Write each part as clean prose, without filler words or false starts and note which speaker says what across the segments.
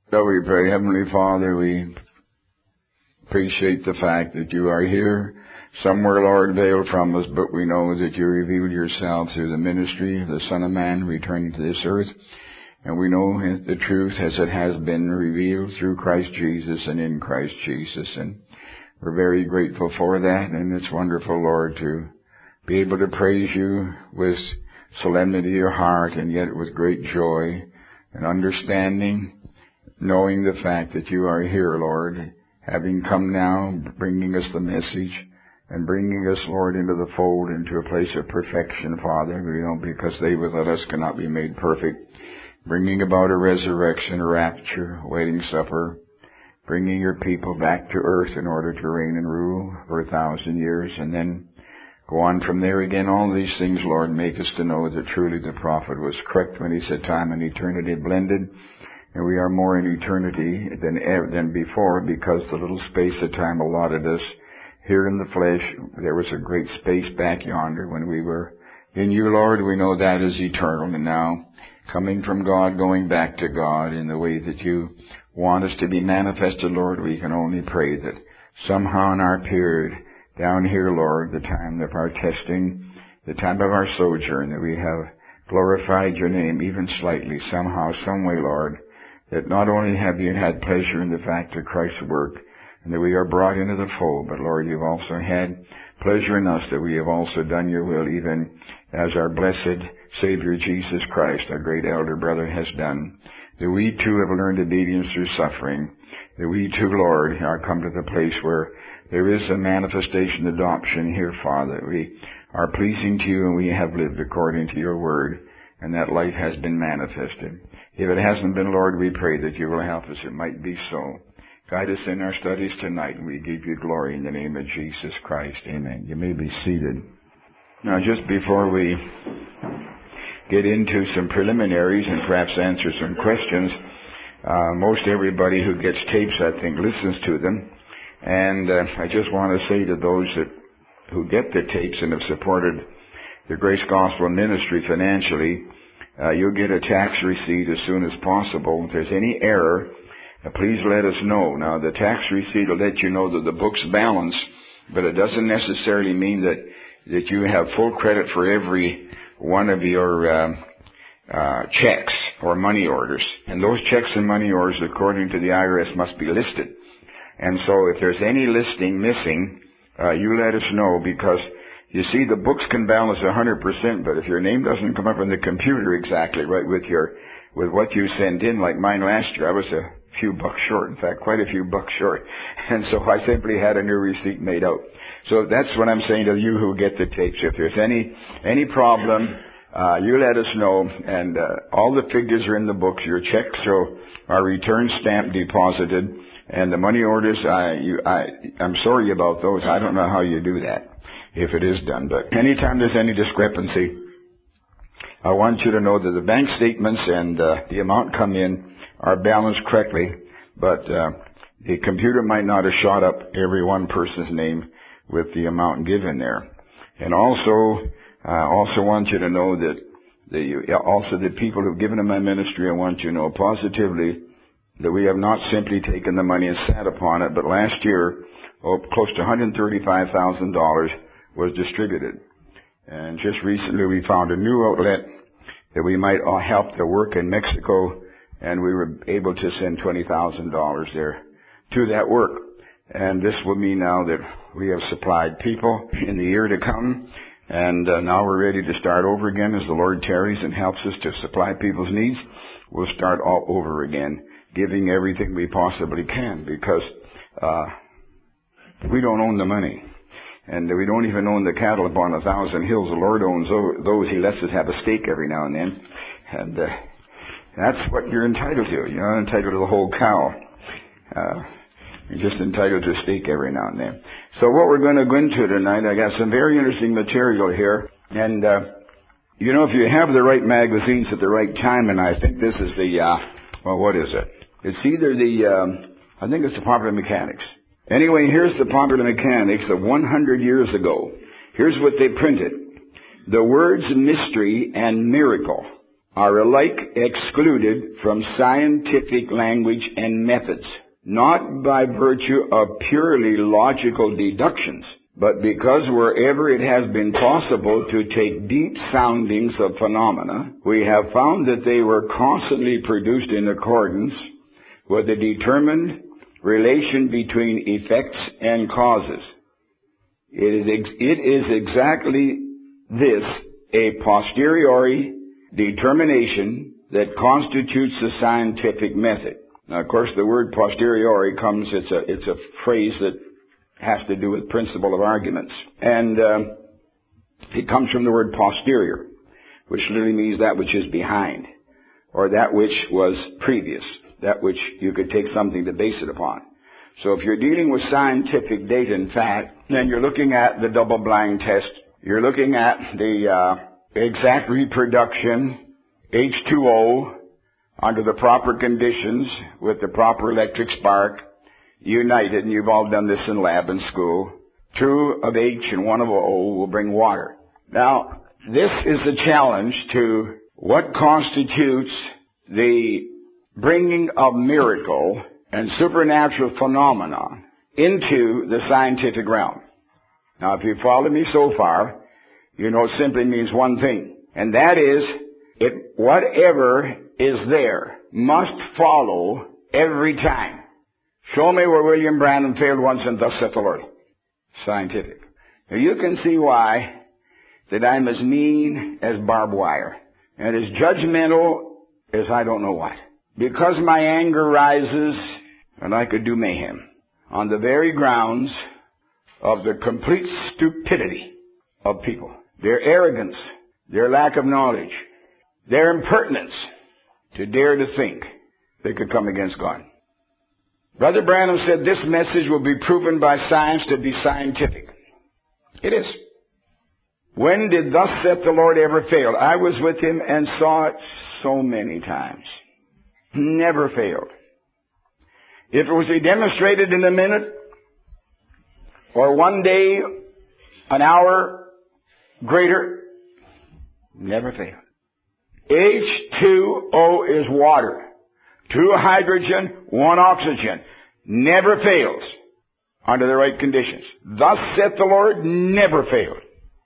Speaker 1: So we pray, Heavenly Father, we appreciate the fact that you are here, somewhere, Lord, veiled from us, but we know that you revealed yourself through the ministry of the Son of Man returning to this earth. And we know the truth as it has been revealed through Christ Jesus and in Christ Jesus. And we're very grateful for that. And it's wonderful, Lord, to be able to praise you with solemnity of your heart and yet with great joy and understanding, knowing the fact that you are here, Lord, having come now, bringing us the message and bringing us, Lord, into the fold, into a place of perfection, Father. We know because they without us cannot be made perfect. Bringing about a resurrection, a rapture, a wedding supper, bringing your people back to earth in order to reign and rule for 1,000 years, and then go on from there again. All these things, Lord, make us to know that truly the prophet was correct when he said time and eternity blended. And we are more in eternity than before, because the little space of time allotted us here in the flesh, there was a great space back yonder when we were in you, Lord. We know that is eternal. And now, coming from God, going back to God in the way that you want us to be manifested, Lord, we can only pray that somehow in our period down here, Lord, the time of our testing, the time of our sojourn, that we have glorified your name even slightly, somehow, some way, Lord, that not only have you had pleasure in the fact of Christ's work and that we are brought into the fold, but Lord, you've also had pleasure in us that we have also done your will, even as our blessed Savior Jesus Christ, our great elder brother, has done. That we too have learned obedience through suffering. That we too, Lord, are come to the place where there is a manifestation adoption here, Father. We are pleasing to you and we have lived according to your word, and that life has been manifested. If it hasn't been, Lord, we pray that you will help us. It might be so. Guide us in our studies tonight, and we give you glory in the name of Jesus Christ. Amen. You may be seated. Now, just before we get into some preliminaries and perhaps answer some questions, most everybody who gets tapes, I think, listens to them. And I just want to say to those who get the tapes and have supported the Grace Gospel Ministry financially, you'll get a tax receipt as soon as possible. If there's any error, please let us know. Now, the tax receipt will let you know that the book's balance, but it doesn't necessarily mean that you have full credit for every one of your checks or money orders. And those checks and money orders, according to the IRS, must be listed. And so if there's any listing missing, you let us know, because you see, the books can balance 100%, but if your name doesn't come up on the computer exactly right with what you send in, like mine last year, I was a few bucks short. In fact, quite a few bucks short. And so I simply had a new receipt made out. So that's what I'm saying to you who get the tapes. If there's any problem, you let us know. And all the figures are in the books. Your checks are return stamp deposited, and the money orders, I'm sorry about those. I don't know how you do that, if it is done. But anytime there's any discrepancy, I want you to know that the bank statements and the amount come in are balanced correctly, but the computer might not have shot up every one person's name with the amount given there. And also want you to know that the people who've given to my ministry, I want you to know positively that we have not simply taken the money and sat upon it, but last year, close to $135,000 was distributed. And just recently we found a new outlet that we might help the work in Mexico, and we were able to send $20,000 there to that work. And this will mean now that we have supplied people in the year to come, and now we're ready to start over again as the Lord tarries and helps us to supply people's needs. We'll start all over again, giving everything we possibly can, because we don't own the money. And we don't even own the cattle upon 1,000 hills. The Lord owns those. He lets us have a stake every now and then. And that's what you're entitled to. You're not entitled to the whole cow. You're just entitled to a stake every now and then. So what we're going to go into tonight, I got some very interesting material here. And, if you have the right magazines at the right time, and I think this is what is it? It's either I think it's the Popular Mechanics. Anyway, here's the Popular Mechanics of 100 years ago. Here's what they printed. The words mystery and miracle are alike excluded from scientific language and methods, not by virtue of purely logical deductions, but because wherever it has been possible to take deep soundings of phenomena, we have found that they were constantly produced in accordance with a determined relation between effects and causes. It is exactly this, a posteriori determination, that constitutes the scientific method. Now, of course, the word posteriori it's a phrase that has to do with principle of arguments. And it comes from the word posterior, which literally means that which is behind, or that which was previous, that which you could take something to base it upon. So if you're dealing with scientific data and fact, then you're looking at the double-blind test. You're looking at the exact reproduction, H2O, under the proper conditions with the proper electric spark, united, and you've all done this in lab and school. 2 of H and 1 of O will bring water. Now, this is the challenge to what constitutes the bringing of miracle and supernatural phenomenon into the scientific realm. Now, if you follow me so far, you know it simply means one thing, and that is, whatever is there must follow every time. Show me where William Branham failed once and thus saith the Lord. Scientific. Now you can see why that I'm as mean as barbed wire and as judgmental as I don't know what. Because my anger rises and I could do mayhem on the very grounds of the complete stupidity of people. Their arrogance, their lack of knowledge, their impertinence to dare to think they could come against God. Brother Branham said this message will be proven by science to be scientific. It is. When did thus saith the Lord ever fail? I was with him and saw it so many times. Never failed. If it was demonstrated in a minute, or one day, an hour greater, never failed. H2O is water. 2 hydrogen, 1 oxygen. Never fails under the right conditions. Thus saith the Lord, never failed.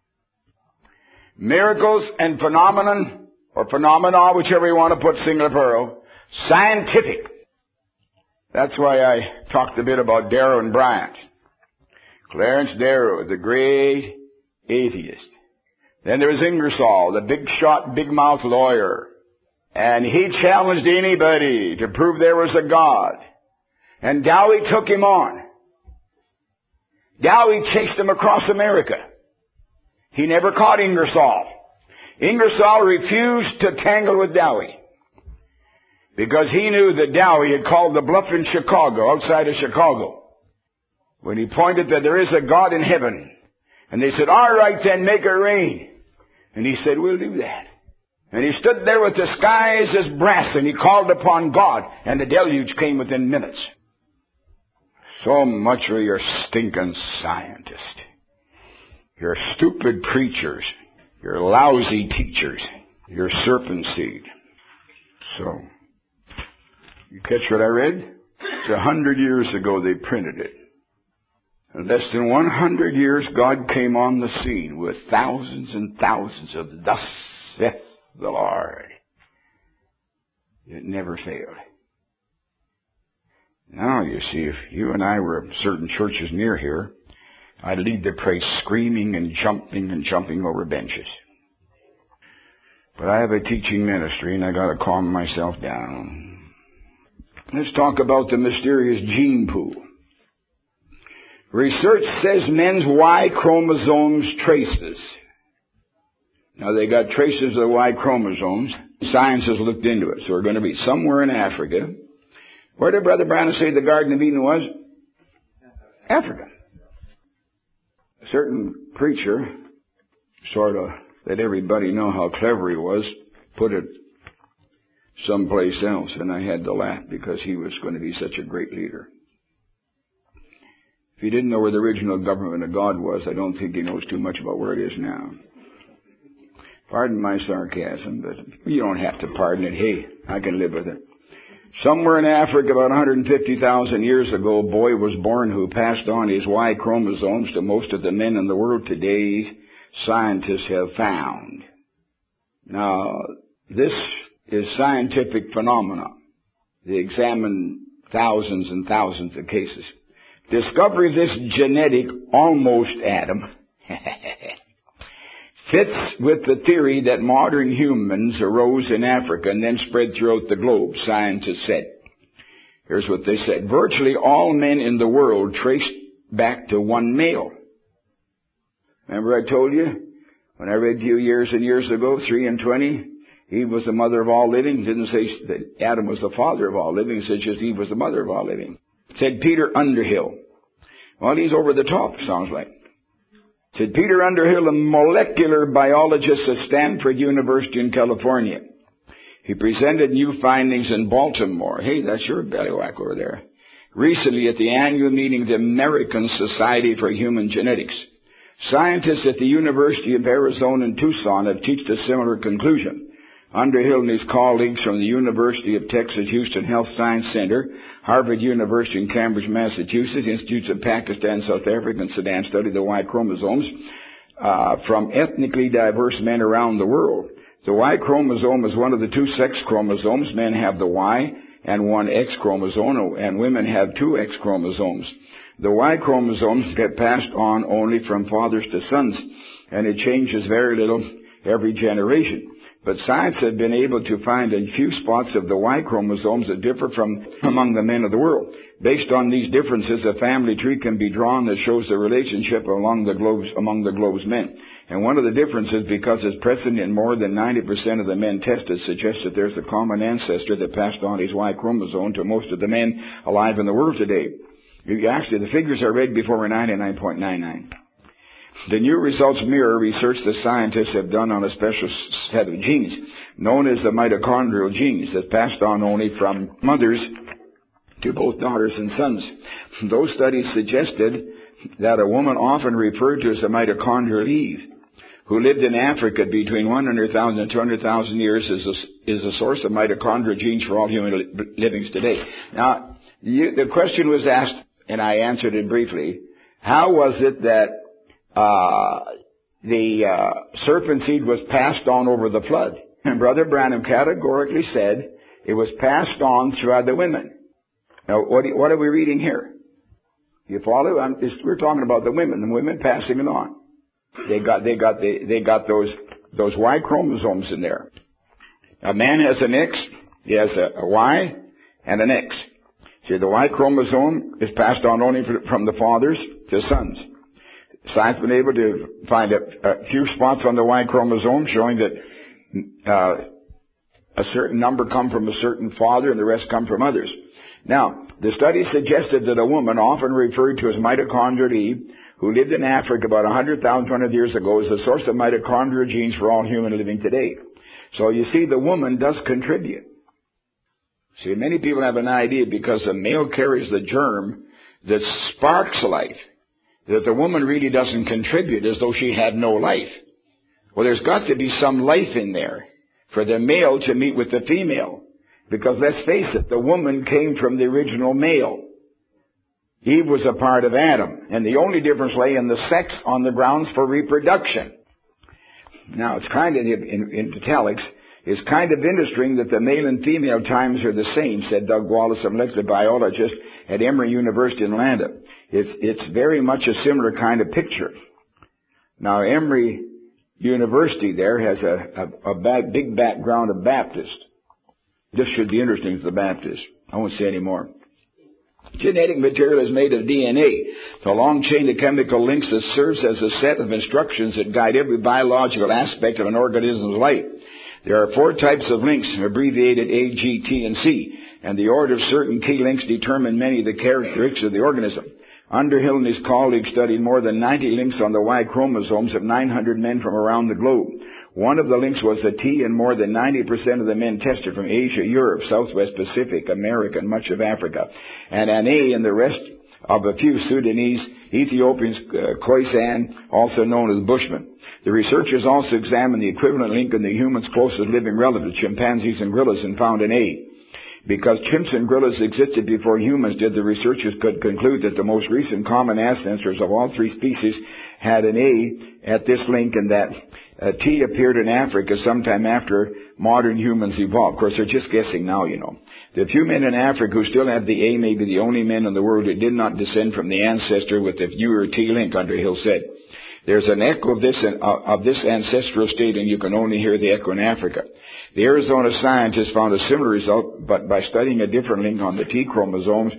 Speaker 1: Miracles and phenomenon, or phenomena, whichever you want to put singular plural, scientific. That's why I talked a bit about Darrow and Bryant. Clarence Darrow, the great atheist. Then there was Ingersoll, the big shot, big mouth lawyer. And he challenged anybody to prove there was a God. And Dowie took him on. Dowie chased him across America. He never caught Ingersoll. Ingersoll refused to tangle with Dowie, because he knew that Dowie had called the bluff in Chicago, outside of Chicago, when he pointed that there is a God in heaven. And they said, all right then, make it rain. And he said, we'll do that. And he stood there with the skies as brass, and he called upon God, and the deluge came within minutes. So much for your stinking scientists, your stupid preachers, your lousy teachers, your serpent seed. So, you catch what I read? It's 100 years ago they printed it. In less than 100 years, God came on the scene with thousands and thousands of thus saith the Lord. It never failed. Now, you see, if you and I were at certain churches near here, I'd lead the praise screaming and jumping over benches. But I have a teaching ministry, and I got to calm myself down. Let's talk about the mysterious gene pool. Research says men's Y chromosomes traces. Now, they got traces of the Y chromosomes. Science has looked into it. So we're going to be somewhere in Africa. Where did Brother Branham say the Garden of Eden was? Africa. A certain preacher, sort of let everybody know how clever he was, put it someplace else, and I had to laugh because he was going to be such a great leader. If he didn't know where the original government of God was, I don't think he knows too much about where it is now. Pardon my sarcasm, but you don't have to pardon it. Hey, I can live with it. Somewhere in Africa about 150,000 years ago, a boy was born who passed on his Y chromosomes to most of the men in the world today, scientists have found. Now, this is scientific phenomena. They examine thousands and thousands of cases. Discovery of this genetic almost atom fits with the theory that modern humans arose in Africa and then spread throughout the globe, scientists said. Here's what they said. Virtually all men in the world traced back to one male. Remember I told you, when I read to you years and years ago, 3 and 20, Eve was the mother of all living. It didn't say that Adam was the father of all living. It said just Eve was the mother of all living. It said Peter Underhill. Well, he's over the top, sounds like. Said Peter Underhill, a molecular biologist at Stanford University in California. He presented new findings in Baltimore. Hey, that's your ballywhack over there. Recently at the annual meeting of the American Society for Human Genetics. Scientists at the University of Arizona in Tucson have reached a similar conclusion. Underhill and his colleagues from the University of Texas Houston Health Science Center, Harvard University in Cambridge, Massachusetts, Institutes of Pakistan, South Africa, and Sudan studied the Y chromosomes from ethnically diverse men around the world. The Y chromosome is one of the 2 sex chromosomes. Men have the Y and 1 X chromosome, and women have 2 X chromosomes. The Y chromosomes get passed on only from fathers to sons, and it changes very little every generation. But science has been able to find a few spots of the Y chromosomes that differ from among the men of the world. Based on these differences, a family tree can be drawn that shows the relationship among the globe's men. And one of the differences, because it's present in more than 90% of the men tested, suggests that there's a common ancestor that passed on his Y chromosome to most of the men alive in the world today. Actually, the figures I read before were 99.99. The new results mirror research that scientists have done on a special set of genes, known as the mitochondrial genes, that passed on only from mothers to both daughters and sons. Those studies suggested that a woman often referred to as a mitochondrial Eve, who lived in Africa between 100,000 and 200,000 years, is a source of mitochondrial genes for all human livings today. Now, the question was asked, and I answered it briefly. How was it that the serpent seed was passed on over the flood? And Brother Branham categorically said it was passed on through other women. Now, what are we reading here? You follow? We're talking about the women passing it on. They got those Y chromosomes in there. A man has an X, he has a Y and an X. See, the Y chromosome is passed on only from the fathers to sons. Science has been able to find a few spots on the Y chromosome showing that a certain number come from a certain father and the rest come from others. Now, the study suggested that a woman, often referred to as mitochondrial Eve, who lived in Africa about 100,000 years ago, is the source of mitochondrial genes for all human living today. So you see, the woman does contribute. See, many people have an idea because the male carries the germ that sparks life, that the woman really doesn't contribute, as though she had no life. Well, there's got to be some life in there for the male to meet with the female. Because let's face it, the woman came from the original male. Eve was a part of Adam. And the only difference lay in the sex on the grounds for reproduction. Now, it's kind of, in italics, it's kind of interesting that the male and female times are the same, said Doug Wallace, a molecular biologist at Emory University in Atlanta. It's very much a similar kind of picture. Now, Emory University there has a big background of Baptist. This should be interesting to the Baptists. I won't say any more. Genetic material is made of DNA, the long chain of chemical links that serves as a set of instructions that guide every biological aspect of an organism's life. There are 4 types of links, abbreviated A, G, T, and C, and the order of certain key links determine many of the characteristics of the organism. Underhill and his colleagues studied more than 90 links on the Y chromosomes of 900 men from around the globe. One of the links was a T, and more than 90% of the men tested from Asia, Europe, Southwest Pacific, America, and much of Africa, and an A in the rest of a few Sudanese, Ethiopians, Khoisan, also known as Bushmen. The researchers also examined the equivalent link in the human's closest living relatives, chimpanzees and gorillas, and found an A. Because chimps and gorillas existed before humans did, the researchers could conclude that the most recent common ancestors of all three species had an A at this link, and that T appeared in Africa sometime after modern humans evolved. Of course, they're just guessing now, you know. The few men in Africa who still have the A may be the only men in the world who did not descend from the ancestor with the newer T link, Underhill said. There's an echo of this ancestral state, and you can only hear the echo in Africa. The Arizona scientists found a similar result, but by studying a different link on the T chromosomes,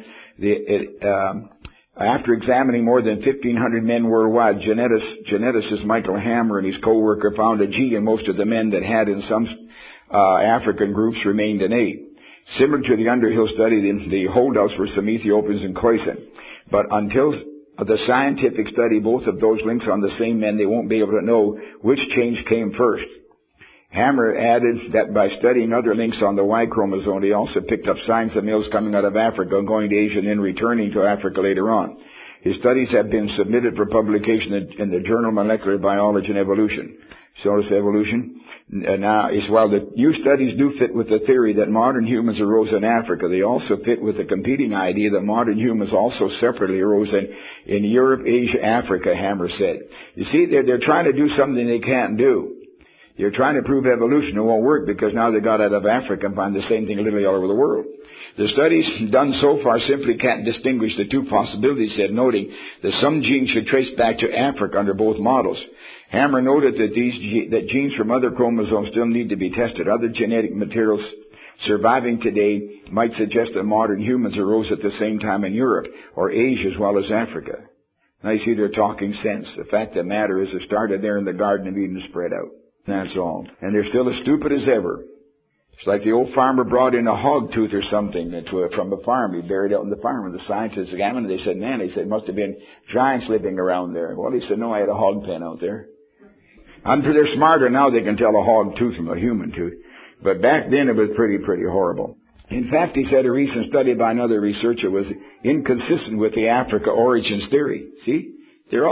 Speaker 1: after examining more than 1,500 men worldwide, geneticist Michael Hammer and his co-worker found a G in most of the men that had in some African groups remained an A. Similar to the Underhill study, the holdouts were some Ethiopians and Khoisan. But until the scientific study both of those links on the same men, they won't be able to know which change came first. Hammer added that by studying other links on the Y chromosome, he also picked up signs of males coming out of Africa and going to Asia and then returning to Africa later on. His studies have been submitted for publication in the journal Molecular Biology and Evolution. So does evolution. Now, while the new studies do fit with the theory that modern humans arose in Africa, they also fit with the competing idea that modern humans also separately arose in Europe, Asia, Africa, Hammer said. You see, they're trying to do something they can't do. They're trying to prove evolution. It won't work because now they got out of Africa and find the same thing literally all over the world. The studies done so far simply can't distinguish the two possibilities, said, noting that some genes should trace back to Africa under both models. Hammer noted that genes from other chromosomes still need to be tested. Other genetic materials surviving today might suggest that modern humans arose at the same time in Europe or Asia as well as Africa. Now you see, they're talking sense. The fact of the matter is it started there in the Garden of Eden and spread out. That's all. And they're still as stupid as ever. It's like the old farmer brought in a hog tooth or something from a farm. He buried it out in the farm. And the scientists examined it. They said, man, it must have been giants living around there. Well, he said, no, I had a hog pen out there. They're smarter now. They can tell a hog tooth from a human tooth. But back then it was pretty horrible. In fact, he said a recent study by another researcher was inconsistent with the Africa origins theory. See? They're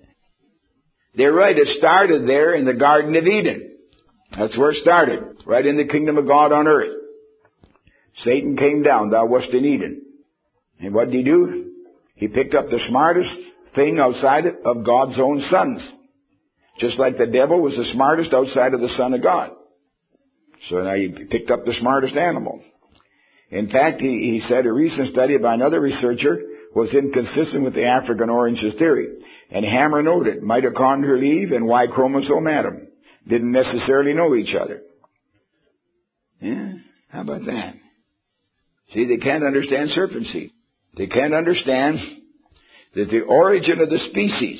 Speaker 1: right. It started there in the Garden of Eden. That's where it started. Right in the kingdom of God on earth. Satan came down. Thou wast in Eden. And what did he do? He picked up the smartest thing outside of God's own sons. Just like the devil was the smartest outside of the Son of God. So now he picked up the smartest animal. In fact, he said a recent study by another researcher was inconsistent with the African origins theory. And Hammer noted mitochondrial Eve and Y chromosome Adam didn't necessarily know each other. Yeah, how about that? See, they can't understand serpent seed. They can't understand that the origin of the species,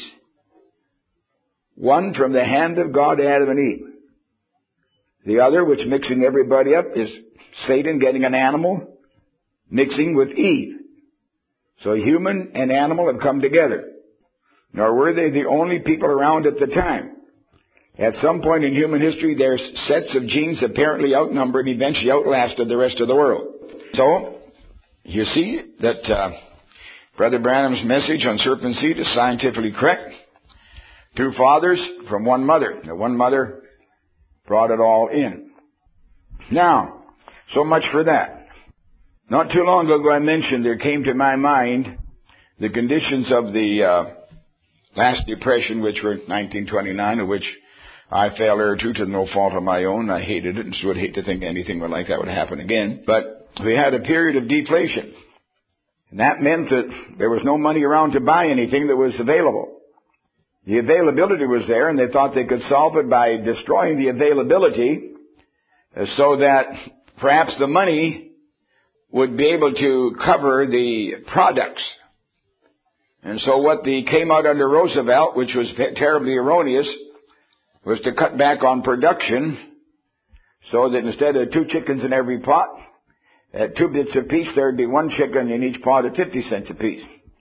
Speaker 1: one from the hand of God, Adam and Eve. The other, which mixing everybody up, is Satan getting an animal, mixing with Eve. So human and animal have come together. Nor were they the only people around at the time. At some point in human history, their sets of genes apparently outnumbered, eventually outlasted the rest of the world. So, you see that Brother Branham's message on serpent seed is scientifically correct. Two fathers from one mother. The one mother brought it all in. Now, so much for that. Not too long ago I mentioned there came to my mind the conditions of the last depression, which were 1929, of which I fell heir to no fault of my own. I hated it and would hate to think anything like that would happen again. But we had a period of deflation. And that meant that there was no money around to buy anything that was available. The availability was there, and they thought they could solve it by destroying the availability so that perhaps the money would be able to cover the products. And so what came out under Roosevelt, which was terribly erroneous, was to cut back on production so that instead of 2 chickens in every pot, at 2 bits apiece, there'd be 1 chicken in each pot at 50 cents apiece.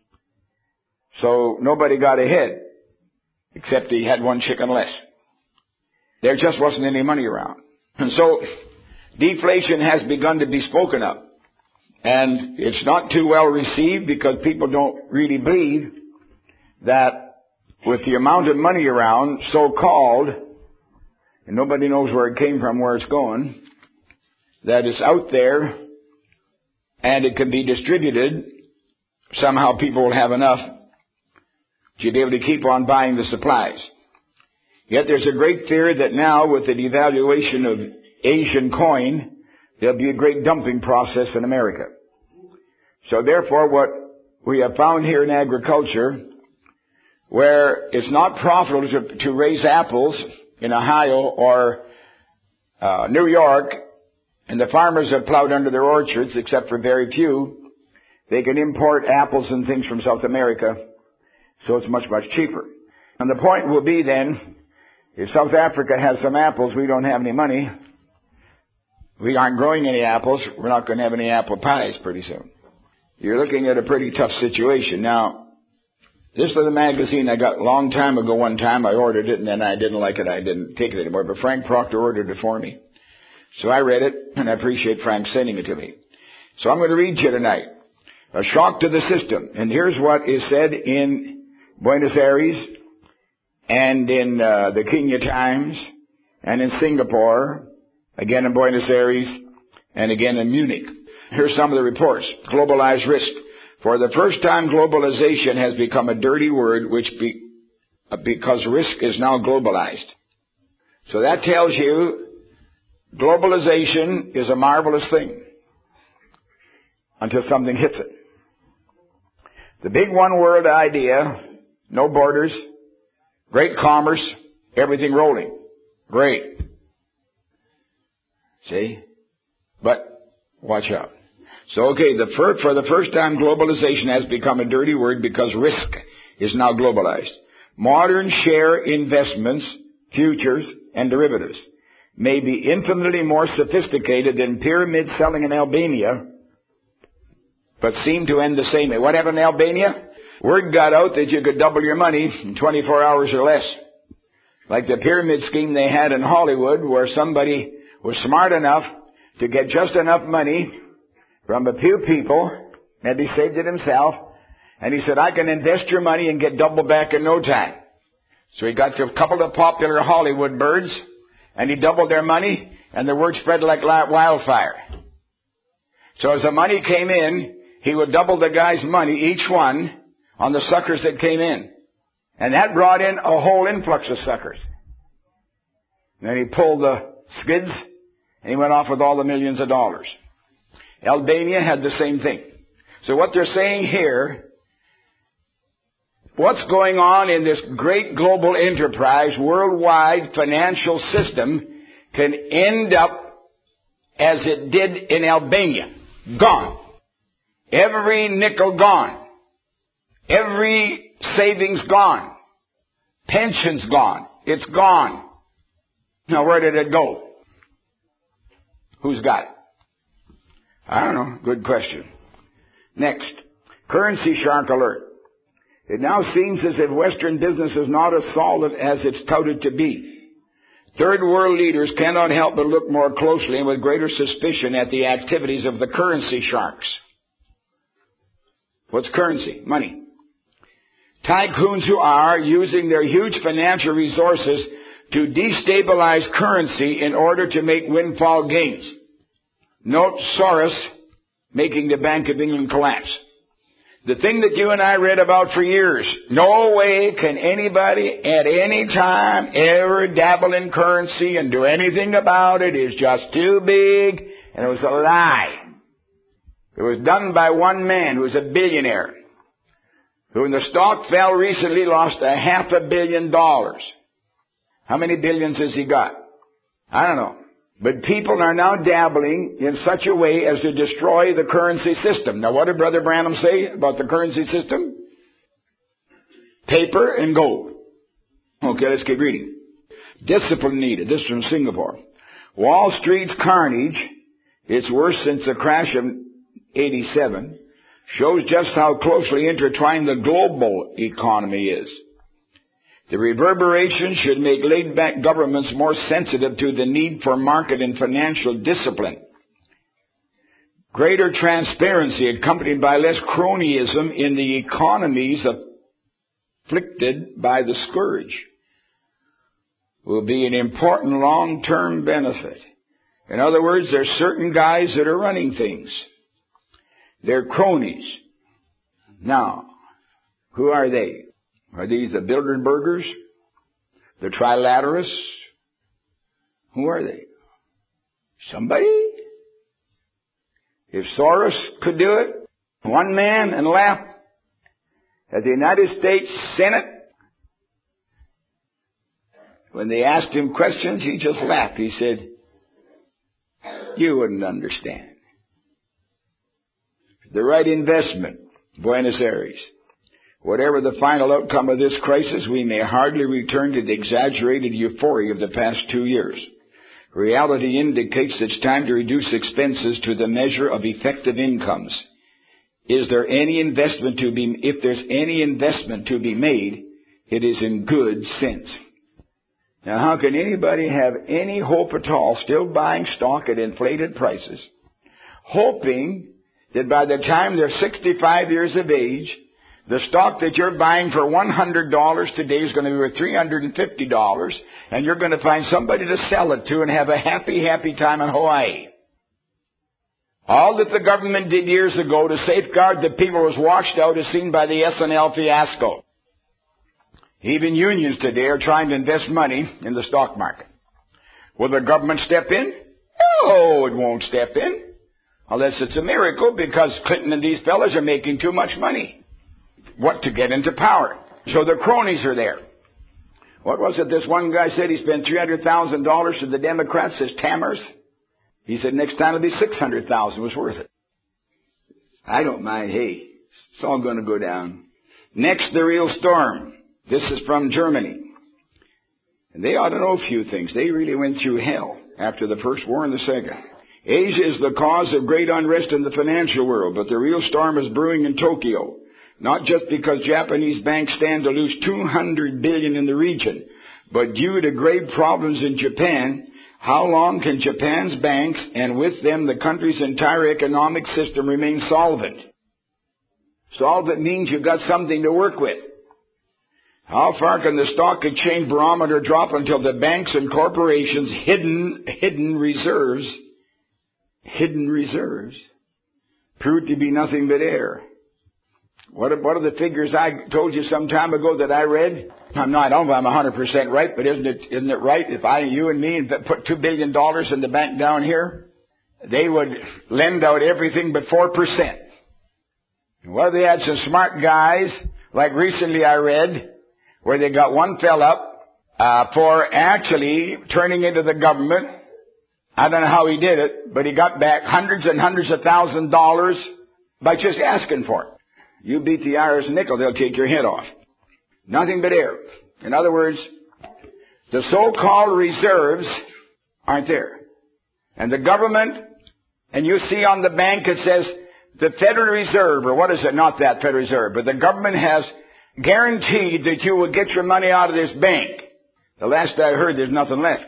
Speaker 1: So nobody got ahead, except he had 1 chicken less. There just wasn't any money around. And so deflation has begun to be spoken of. And it's not too well received because people don't really believe that with the amount of money around, so-called, and nobody knows where it came from, where it's going, that is out there, and it can be distributed, somehow people will have enough to be able to keep on buying the supplies. Yet there's a great fear that now, with the devaluation of Asian coin, there'll be a great dumping process in America. So therefore, what we have found here in agriculture, where it's not profitable to raise apples in Ohio or New York, and the farmers have plowed under their orchards, except for very few, they can import apples and things from South America, so it's much, much cheaper. And the point will be then, if South Africa has some apples, we don't have any money. We aren't growing any apples. We're not going to have any apple pies pretty soon. You're looking at a pretty tough situation. Now, this little magazine I got a long time ago. One time I ordered it, and then I didn't like it. I didn't take it anymore. But Frank Proctor ordered it for me. So I read it, and I appreciate Frank sending it to me. So I'm going to read to you tonight. A shock to the system. And here's what is said in Buenos Aires, and in the Kenya Times, and in Singapore, again in Buenos Aires, and again in Munich. Here's some of the reports. Globalized risk. For the first time, globalization has become a dirty word, because risk is now globalized. So that tells you globalization is a marvelous thing until something hits it. The big one world idea, no borders, great commerce, everything rolling. Great. See? But watch out. So, okay, for the first time, globalization has become a dirty word because risk is now globalized. Modern share investments, futures, and derivatives may be infinitely more sophisticated than pyramid selling in Albania, but seem to end the same way. What happened in Albania? Word got out that you could double your money in 24 hours or less. Like the pyramid scheme they had in Hollywood, where somebody was smart enough to get just enough money from a few people, maybe saved it himself, and he said, I can invest your money and get double back in no time. So he got to a couple of popular Hollywood birds, and he doubled their money, and the word spread like wildfire. So as the money came in, he would double the guy's money, each one, on the suckers that came in. And that brought in a whole influx of suckers. And then he pulled the skids, and he went off with all the millions of dollars. Albania had the same thing. So what they're saying here, what's going on in this great global enterprise, worldwide financial system, can end up as it did in Albania. Gone. Every nickel gone. Every savings gone. Pensions gone. It's gone. Now where did it go? Who's got it? I don't know. Good question. Next. Currency shark alert. It now seems as if Western business is not as solid as it's touted to be. Third world leaders cannot help but look more closely and with greater suspicion at the activities of the currency sharks. What's currency? Money. Tycoons who are using their huge financial resources to destabilize currency in order to make windfall gains. Note Soros making the Bank of England collapse. The thing that you and I read about for years. No way can anybody at any time ever dabble in currency and do anything about it. It's just too big. And it was a lie. It was done by one man who was a billionaire, who when the stock fell recently lost $500 million. How many billions has he got? I don't know. But people are now dabbling in such a way as to destroy the currency system. Now what did Brother Branham say about the currency system? Paper and gold. Okay, let's keep reading. Discipline needed. This is from Singapore. Wall Street's carnage, its worst since the crash of 87, shows just how closely intertwined the global economy is. The reverberation should make laid-back governments more sensitive to the need for market and financial discipline. Greater transparency accompanied by less cronyism in the economies of afflicted by the scourge will be an important long-term benefit. In other words, there's certain guys that are running things. They're cronies. Now, who are they? Are these the Bilderbergers? The Trilateralists? Who are they? Somebody? If Soros could do it, one man, and laugh at the United States Senate, when they asked him questions, he just laughed. He said, "You wouldn't understand." The right investment, Buenos Aires. Whatever the final outcome of this crisis, we may hardly return to the exaggerated euphoria of the past 2 years. Reality indicates it's time to reduce expenses to the measure of effective incomes. Is there any investment to be, if there's any investment to be made, it is in good sense. Now, how can anybody have any hope at all still buying stock at inflated prices, hoping that by the time they're 65 years of age, the stock that you're buying for $100 today is going to be worth $350, and you're going to find somebody to sell it to and have a happy, happy time in Hawaii? All that the government did years ago to safeguard the people was washed out as seen by the S&L fiasco. Even unions today are trying to invest money in the stock market. Will the government step in? No, it won't step in. Unless it's a miracle, because Clinton and these fellas are making too much money. What, to get into power? So the cronies are there. What was it this one guy said? He spent $300,000 to the Democrats as Tammers. He said next time it'll be $600,000 was worth it. I don't mind. Hey, it's all going to go down. Next, the real storm. This is from Germany. And they ought to know a few things. They really went through hell after the first war and the second. Asia is the cause of great unrest in the financial world, but the real storm is brewing in Tokyo. Not just because Japanese banks stand to lose $200 billion in the region, but due to grave problems in Japan. How long can Japan's banks, and with them the country's entire economic system, remain solvent? Solvent means you've got something to work with. How far can the stock exchange barometer drop until the banks and corporations' hidden reserves prove to be nothing but air? What are the figures I told you some time ago that I read? I don't know if I'm 100% right, but isn't it right if you and me put $2 billion in the bank down here, they would lend out everything but 4%. Well, they had some smart guys, like recently I read, where they got one fella for actually turning into the government. I don't know how he did it, but he got back hundreds and hundreds of $1,000s by just asking for it. You beat the Irish nickel, they'll take your head off. Nothing but air. In other words, the so-called reserves aren't there. And the government, and you see on the bank it says the Federal Reserve, or what is it? Not that Federal Reserve, but the government has guaranteed that you will get your money out of this bank. The last I heard, there's nothing left.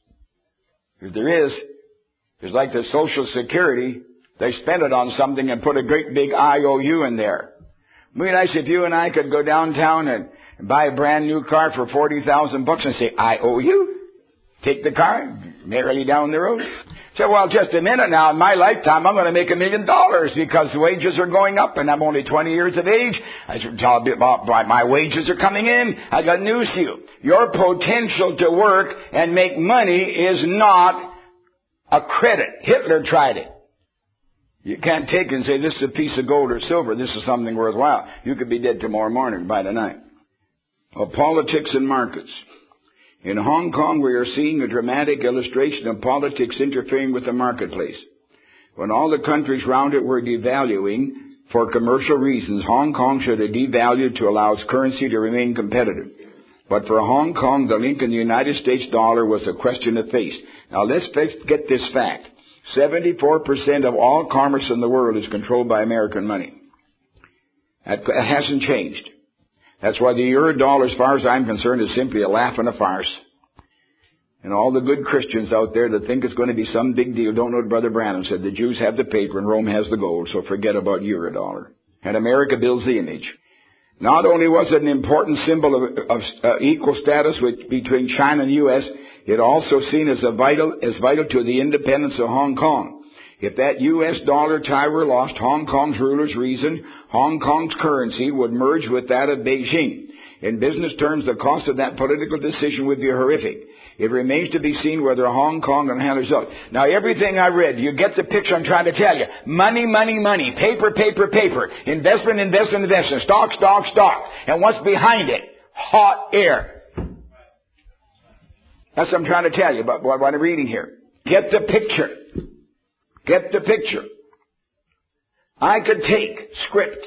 Speaker 1: If there is, it's like the Social Security. They spent it on something and put a great big IOU in there. It would be nice if you and I could go downtown and buy a brand new car for $40,000 and say, I owe you. Take the car, merrily down the road. So, well, just a minute now. In my lifetime, I'm going to make $1 million because the wages are going up and I'm only 20 years of age. I should tell a bit about my wages are coming in. I got news to you. Your potential to work and make money is not a credit. Hitler tried it. You can't take it and say, this is a piece of gold or silver. This is something worthwhile. You could be dead tomorrow morning by tonight. Well, politics and markets. In Hong Kong, we are seeing a dramatic illustration of politics interfering with the marketplace. When all the countries round it were devaluing for commercial reasons, Hong Kong should have devalued to allow its currency to remain competitive. But for Hong Kong, the link in the United States dollar was a question of faith. Now let's get this fact. 74% of all commerce in the world is controlled by American money. That hasn't changed. That's why the euro dollar, as far as I'm concerned, is simply a laugh and a farce. And all the good Christians out there that think it's going to be some big deal don't know what Brother Branham said. The Jews have the paper and Rome has the gold, so forget about euro dollar. And America builds the image. Not only was it an important symbol of equal status between China and the U.S., it also seen as vital to the independence of Hong Kong. If that U.S. dollar tie were lost, Hong Kong's rulers reasoned Hong Kong's currency would merge with that of Beijing. In business terms, the cost of that political decision would be horrific. It remains to be seen whether Hong Kong can handle it. Now, everything I read, you get the picture I'm trying to tell you. Money, money, money. Paper, paper, paper. Investment, investment, investment. Stock, stock, stock. And what's behind it? Hot air. That's what I'm trying to tell you about what I'm reading here. Get the picture. Get the picture. I could take script,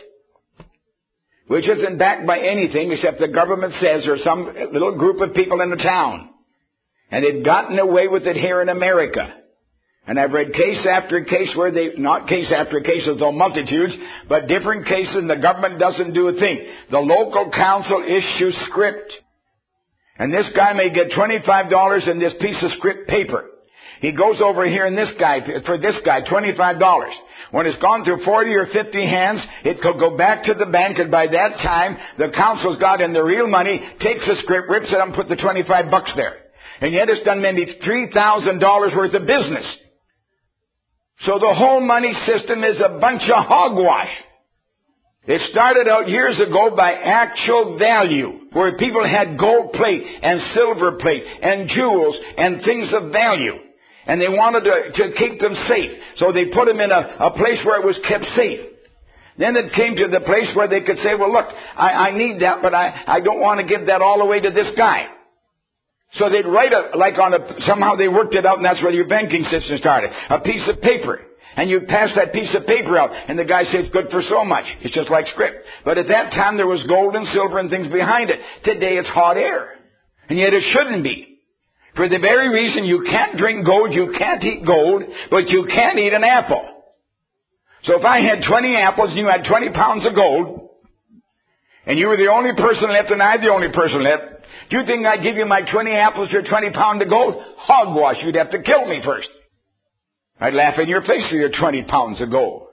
Speaker 1: which isn't backed by anything except the government says there's some little group of people in the town. And they've gotten away with it here in America. And I've read case after case where not case after case, though multitudes, but different cases and the government doesn't do a thing. The local council issues script. And this guy may get $25 in this piece of script paper. He goes over here and for this guy, $25. When it's gone through 40 or 50 hands, it could go back to the bank, and by that time, the council's got in the real money, takes the script, rips it up, and put the $25 there. And yet it's done maybe $3,000 worth of business. So the whole money system is a bunch of hogwash. It started out years ago by actual value, where people had gold plate and silver plate and jewels and things of value. And they wanted to keep them safe. So they put them in a place where it was kept safe. Then it came to the place where they could say, well, look, I need that, but I don't want to give that all away to this guy. So they'd write somehow they worked it out, and that's where your banking system started. A piece of paper. And you pass that piece of paper out, and the guy says it's good for so much. It's just like script. But at that time there was gold and silver and things behind it. Today it's hot air. And yet it shouldn't be. For the very reason you can't drink gold, you can't eat gold, but you can eat an apple. So if I had 20 apples and you had 20 pounds of gold, and you were the only person left and I the only person left, do you think I'd give you my 20 apples for 20 pounds of gold? Hogwash, you'd have to kill me first. I'd laugh in your face for your 20 pounds of gold.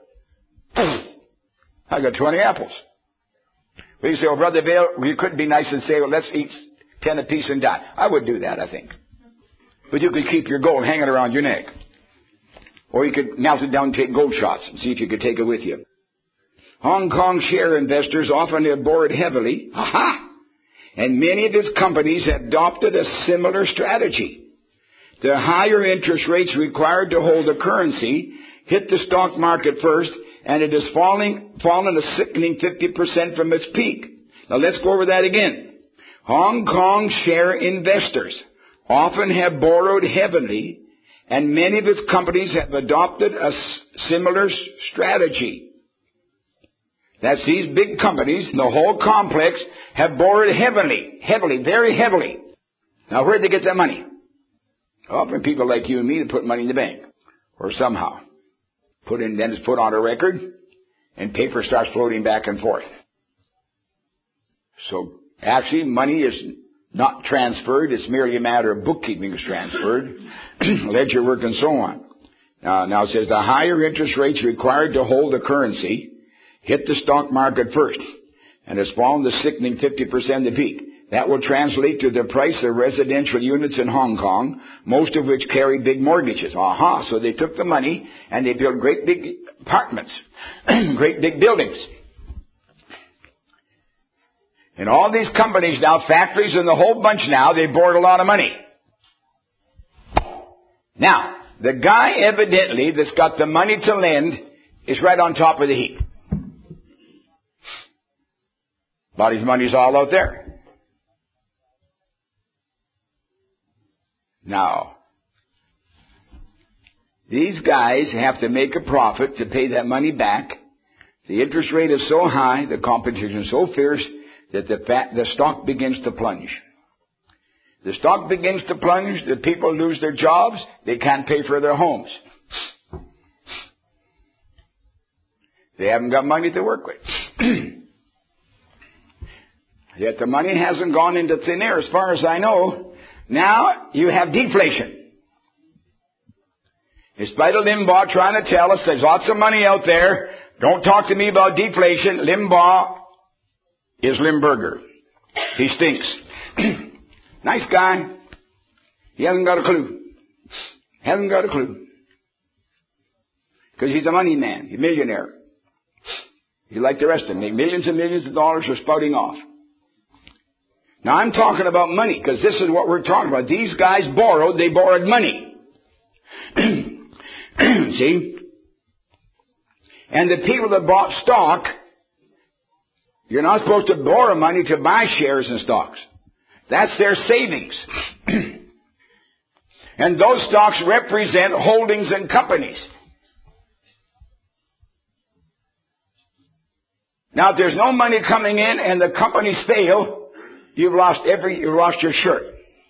Speaker 1: I got 20 apples. Well, you say, well, Brother Vail, you couldn't be nice and say, well, let's eat 10 apiece and die. I would do that, I think. But you could keep your gold hanging around your neck. Or you could melt it down and take gold shots and see if you could take it with you. Hong Kong share investors often have borrowed heavily. And many of its companies adopted a similar strategy. The higher interest rates required to hold the currency hit the stock market first, and it has fallen a sickening 50% from its peak. Now let's go over that again. Hong Kong share investors often have borrowed heavily, and many of its companies have adopted a similar strategy. That's these big companies, the whole complex, have borrowed heavily, very heavily. Now where'd they get that money? Often people like you and me to put money in the bank. Or somehow. Then it's put on a record, and paper starts floating back and forth. So actually money is not transferred, it's merely a matter of bookkeeping is transferred, ledger work and so on. Now it says the higher interest rates required to hold the currency hit the stock market first, and has fallen the sickening 50% of the peak. That will translate to the price of residential units in Hong Kong, most of which carry big mortgages. So they took the money and they built great big apartments, great big buildings. And all these companies now, factories and the whole bunch now, they borrowed a lot of money. Now, the guy evidently that's got the money to lend is right on top of the heap. But his money's all out there. Now, these guys have to make a profit to pay that money back. The interest rate is so high, the competition is so fierce, that the stock begins to plunge. The stock begins to plunge, the people lose their jobs, they can't pay for their homes. They haven't got money to work with. Yet the money hasn't gone into thin air as far as I know. Now you have deflation. Despite Limbaugh trying to tell us there's lots of money out there, don't talk to me about deflation. Limbaugh is Limburger. He stinks. Nice guy. He hasn't got a clue. Hasn't got a clue. Because he's a money man. He's a millionaire. He's like the rest of them. Make millions and millions of dollars for spouting off. Now I'm talking about money, because this is what we're talking about. These guys borrowed. They borrowed money. See? And the people that bought stock, you're not supposed to borrow money to buy shares and stocks. That's their savings. And those stocks represent holdings in companies. Now, if there's no money coming in and the companies fail, you've lost your shirt.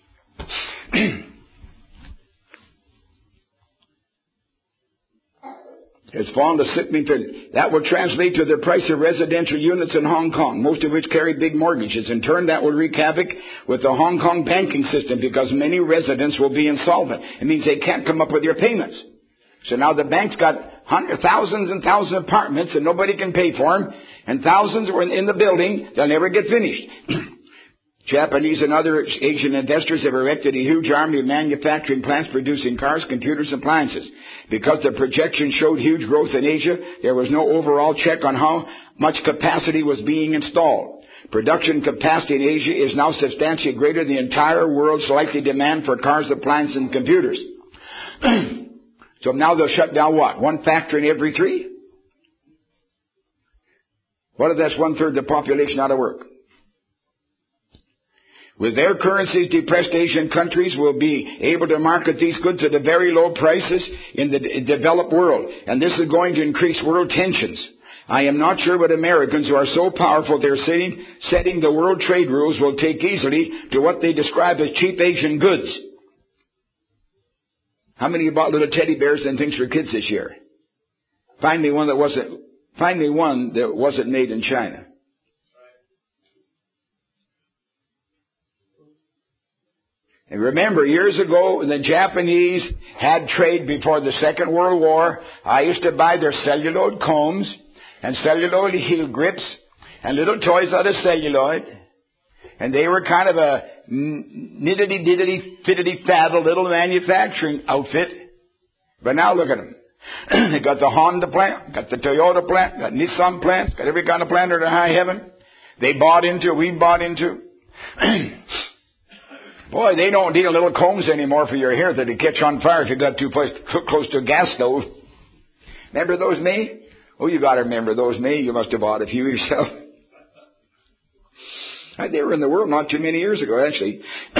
Speaker 1: It's fallen to significant. That will translate to the price of residential units in Hong Kong, most of which carry big mortgages. In turn, that will wreak havoc with the Hong Kong banking system, because many residents will be insolvent. It means they can't come up with their payments. So now the bank's got thousands and thousands of apartments and nobody can pay for them, and thousands were in the building. They'll never get finished. Japanese and other Asian investors have erected a huge army of manufacturing plants producing cars, computers, and appliances. Because the projection showed huge growth in Asia, there was no overall check on how much capacity was being installed. Production capacity in Asia is now substantially greater than the entire world's likely demand for cars, appliances, and computers. So now they'll shut down what? One factory in every 3? What if that's 1/3 of the population out of work? With their currencies, depressed Asian countries will be able to market these goods at a very low prices in the developed world. And this is going to increase world tensions. I am not sure what Americans, who are so powerful they're setting the world trade rules, will take easily to what they describe as cheap Asian goods. How many of you bought little teddy bears and things for kids this year? Find me one that wasn't made in China. And remember, years ago, when the Japanese had trade before the Second World War, I used to buy their celluloid combs and celluloid heel grips and little toys out of celluloid. And they were kind of a niddity-diddity-fiddity-faddle little manufacturing outfit. But now look at them. They got the Honda plant, got the Toyota plant, got Nissan plants, got every kind of plant under high heaven. We bought into. Boy, they don't need little combs anymore for your hair that would catch on fire if you got too close to a gas stove. Remember those, May? Oh, you got to remember those, May. You must have bought a few yourself. They were in the world not too many years ago, actually.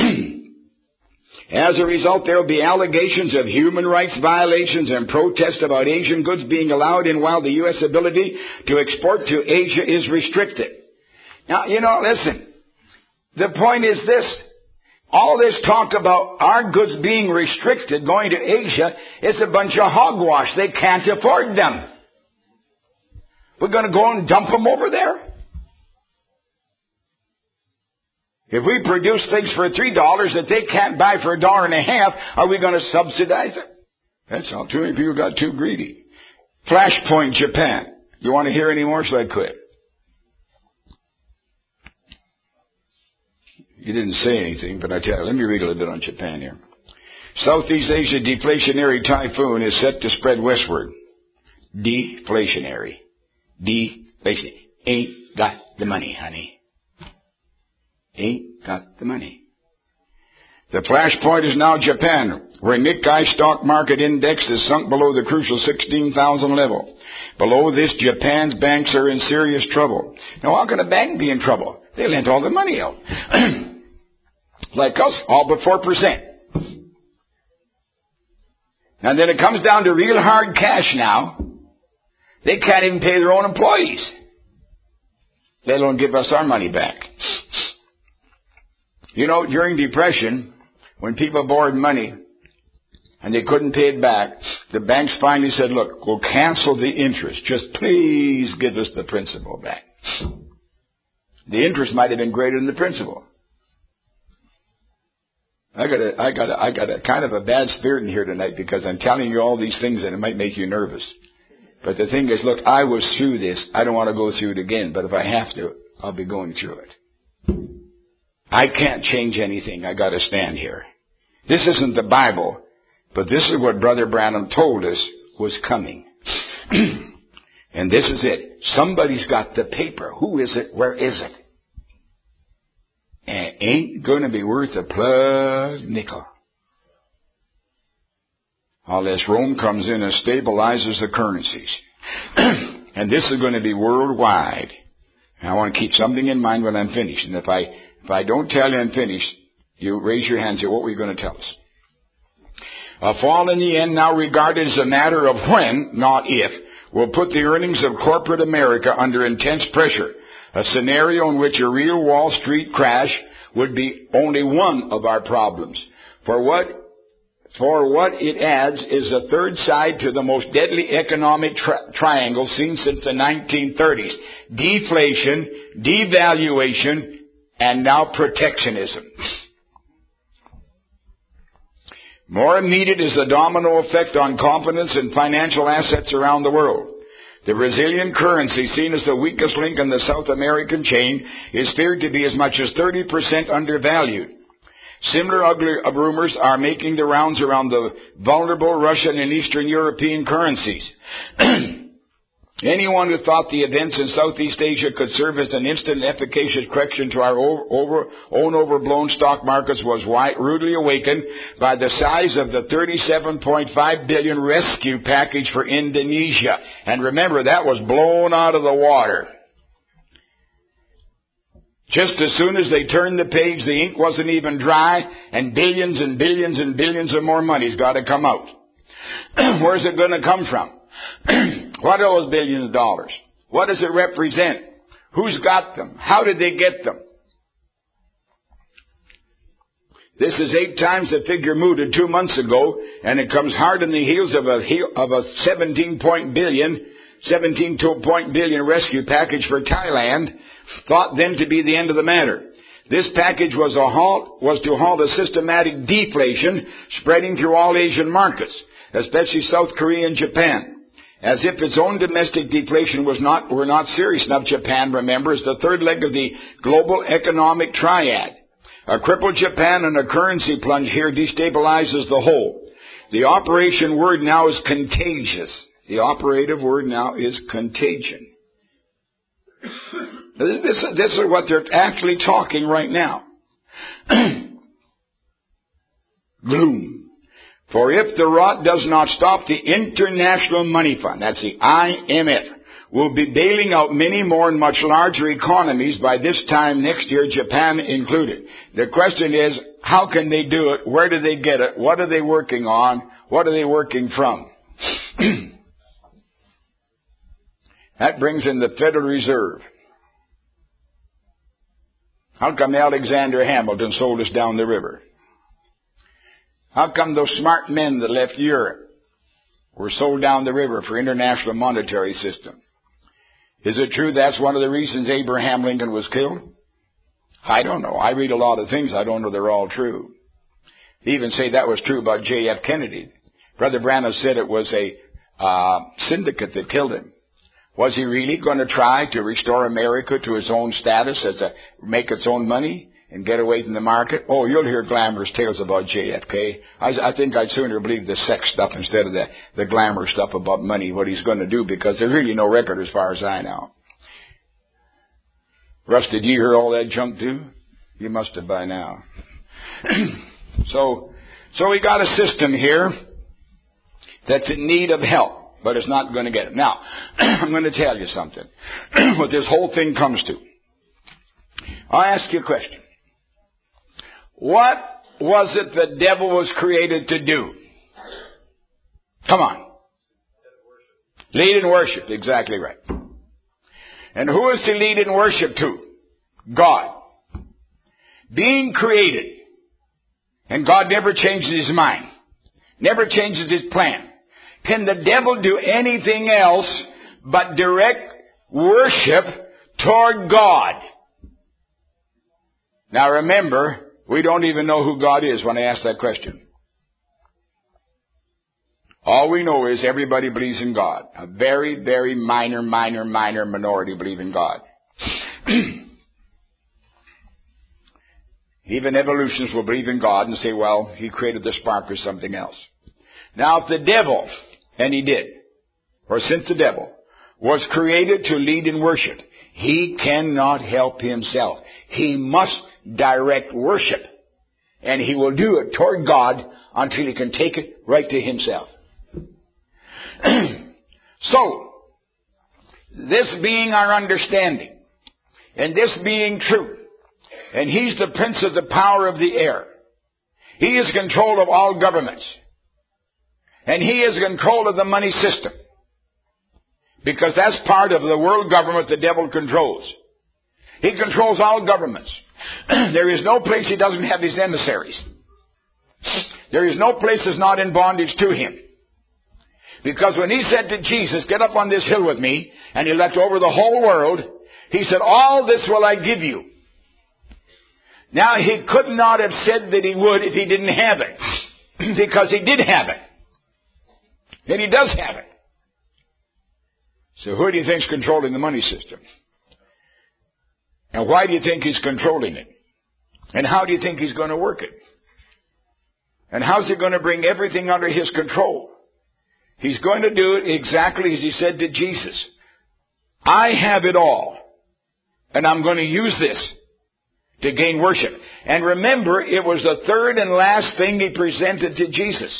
Speaker 1: As a result, there will be allegations of human rights violations and protests about Asian goods being allowed in while the U.S. ability to export to Asia is restricted. Now, listen. The point is this. All this talk about our goods being restricted going to Asia is a bunch of hogwash. They can't afford them. We're going to go and dump them over there? If we produce things for $3 that they can't buy for $1.50, are we going to subsidize it? That's all. Too many people got too greedy. Flashpoint, Japan. You want to hear any more? So I quit. You didn't say anything, but I tell you, let me read a little bit on Japan here. Southeast Asia deflationary typhoon is set to spread westward. Deflationary. Ain't got the money, honey. Ain't got the money. The flashpoint is now Japan, where Nikkei stock market index is sunk below the crucial 16,000 level. Below this, Japan's banks are in serious trouble. Now, how can a bank be in trouble? They lent all the money out. Like us, all but 4%. And then it comes down to real hard cash now. They can't even pay their own employees. They don't give us our money back. During Depression, when people borrowed money and they couldn't pay it back, the banks finally said, look, we'll cancel the interest. Just please give us the principal back. The interest might have been greater than the principal. I got a kind of a bad spirit in here tonight because I'm telling you all these things and it might make you nervous. But the thing is, look, I was through this. I don't want to go through it again, but if I have to, I'll be going through it. I can't change anything. I got to stand here. This isn't the Bible, but this is what Brother Branham told us was coming. And this is it. Somebody's got the paper. Who is it? Where is it? And it ain't going to be worth a plug nickel. Unless Rome comes in and stabilizes the currencies. And this is going to be worldwide. And I want to keep something in mind when I'm finished. And if I don't tell you I'm finished, you raise your hand and say, what were you going to tell us? A fall in the end, now regarded as a matter of when, not if, will put the earnings of corporate America under intense pressure. A scenario in which a real Wall Street crash would be only one of our problems. For what it adds is a third side to the most deadly economic triangle seen since the 1930s. Deflation, devaluation, and now protectionism. More immediate is the domino effect on confidence in financial assets around the world. The Brazilian currency, seen as the weakest link in the South American chain, is feared to be as much as 30% undervalued. Similar ugly rumors are making the rounds around the vulnerable Russian and Eastern European currencies. Anyone who thought the events in Southeast Asia could serve as an instant and efficacious correction to our own overblown stock markets was rudely awakened by the size of the $37.5 billion rescue package for Indonesia. And remember, that was blown out of the water. Just as soon as they turned the page, the ink wasn't even dry, and billions and billions and billions of more money's got to come out. Where's it going to come from? What are those billions of dollars? What does it represent? Who's got them? How did they get them? This is 8 times the figure mooted 2 months ago, and it comes hard on the heels of a 17-point billion rescue package for Thailand, thought then to be the end of the matter. This package was to halt a systematic deflation spreading through all Asian markets, especially South Korea and Japan. As if its own domestic deflation were not serious enough, Japan, remember, is the third leg of the global economic triad. A crippled Japan and a currency plunge here destabilizes the whole. The operation word now is contagious. The operative word now is contagion. This is what they're actually talking right now. Gloom. For if the rot does not stop, the International Money Fund, that's the IMF, will be bailing out many more and much larger economies by this time next year, Japan included. The question is, how can they do it? Where do they get it? What are they working on? What are they working from? That brings in the Federal Reserve. How come Alexander Hamilton sold us down the river? How come those smart men that left Europe were sold down the river for international monetary system? Is it true that's one of the reasons Abraham Lincoln was killed? I don't know. I read a lot of things. I don't know they're all true. They even say that was true about J.F. Kennedy. Brother Branham said it was a syndicate that killed him. Was he really going to try to restore America to its own status make its own money and get away from the market? Oh, you'll hear glamorous tales about JFK. I think I'd sooner believe the sex stuff instead of the glamour stuff about money, what he's going to do, because there's really no record as far as I know. Russ, did you hear all that junk too? You must have by now. So we got a system here that's in need of help, but it's not going to get it. Now, I'm going to tell you something. What this whole thing comes to. I'll ask you a question. What was it the devil was created to do? Come on. Lead in worship. Exactly right. And who is to lead in worship to? God. Being created. And God never changes his mind. Never changes his plan. Can the devil do anything else but direct worship toward God? Now remember, we don't even know who God is when I ask that question. All we know is everybody believes in God. A very, very minor minority believe in God. Even evolutionists will believe in God and say, well, he created the spark or something else. Now, if the devil, and he did, or since the devil, was created to lead in worship, he cannot help himself. He must direct worship. And he will do it toward God until he can take it right to himself. So, this being our understanding, and this being true, and he's the prince of the power of the air. He is in control of all governments. And he is in control of the money system. Because that's part of the world government the devil controls. He controls all governments. There is no place he doesn't have his emissaries. There is no place that's not in bondage to him. Because when he said to Jesus, get up on this hill with me, and he looked over the whole world, he said, all this will I give you. Now, he could not have said that he would if he didn't have it. Because he did have it. And he does have it. So who do you think is controlling the money system? And why do you think he's controlling it? And how do you think he's going to work it? And how's he going to bring everything under his control? He's going to do it exactly as he said to Jesus. I have it all. And I'm going to use this to gain worship. And remember, it was the third and last thing he presented to Jesus.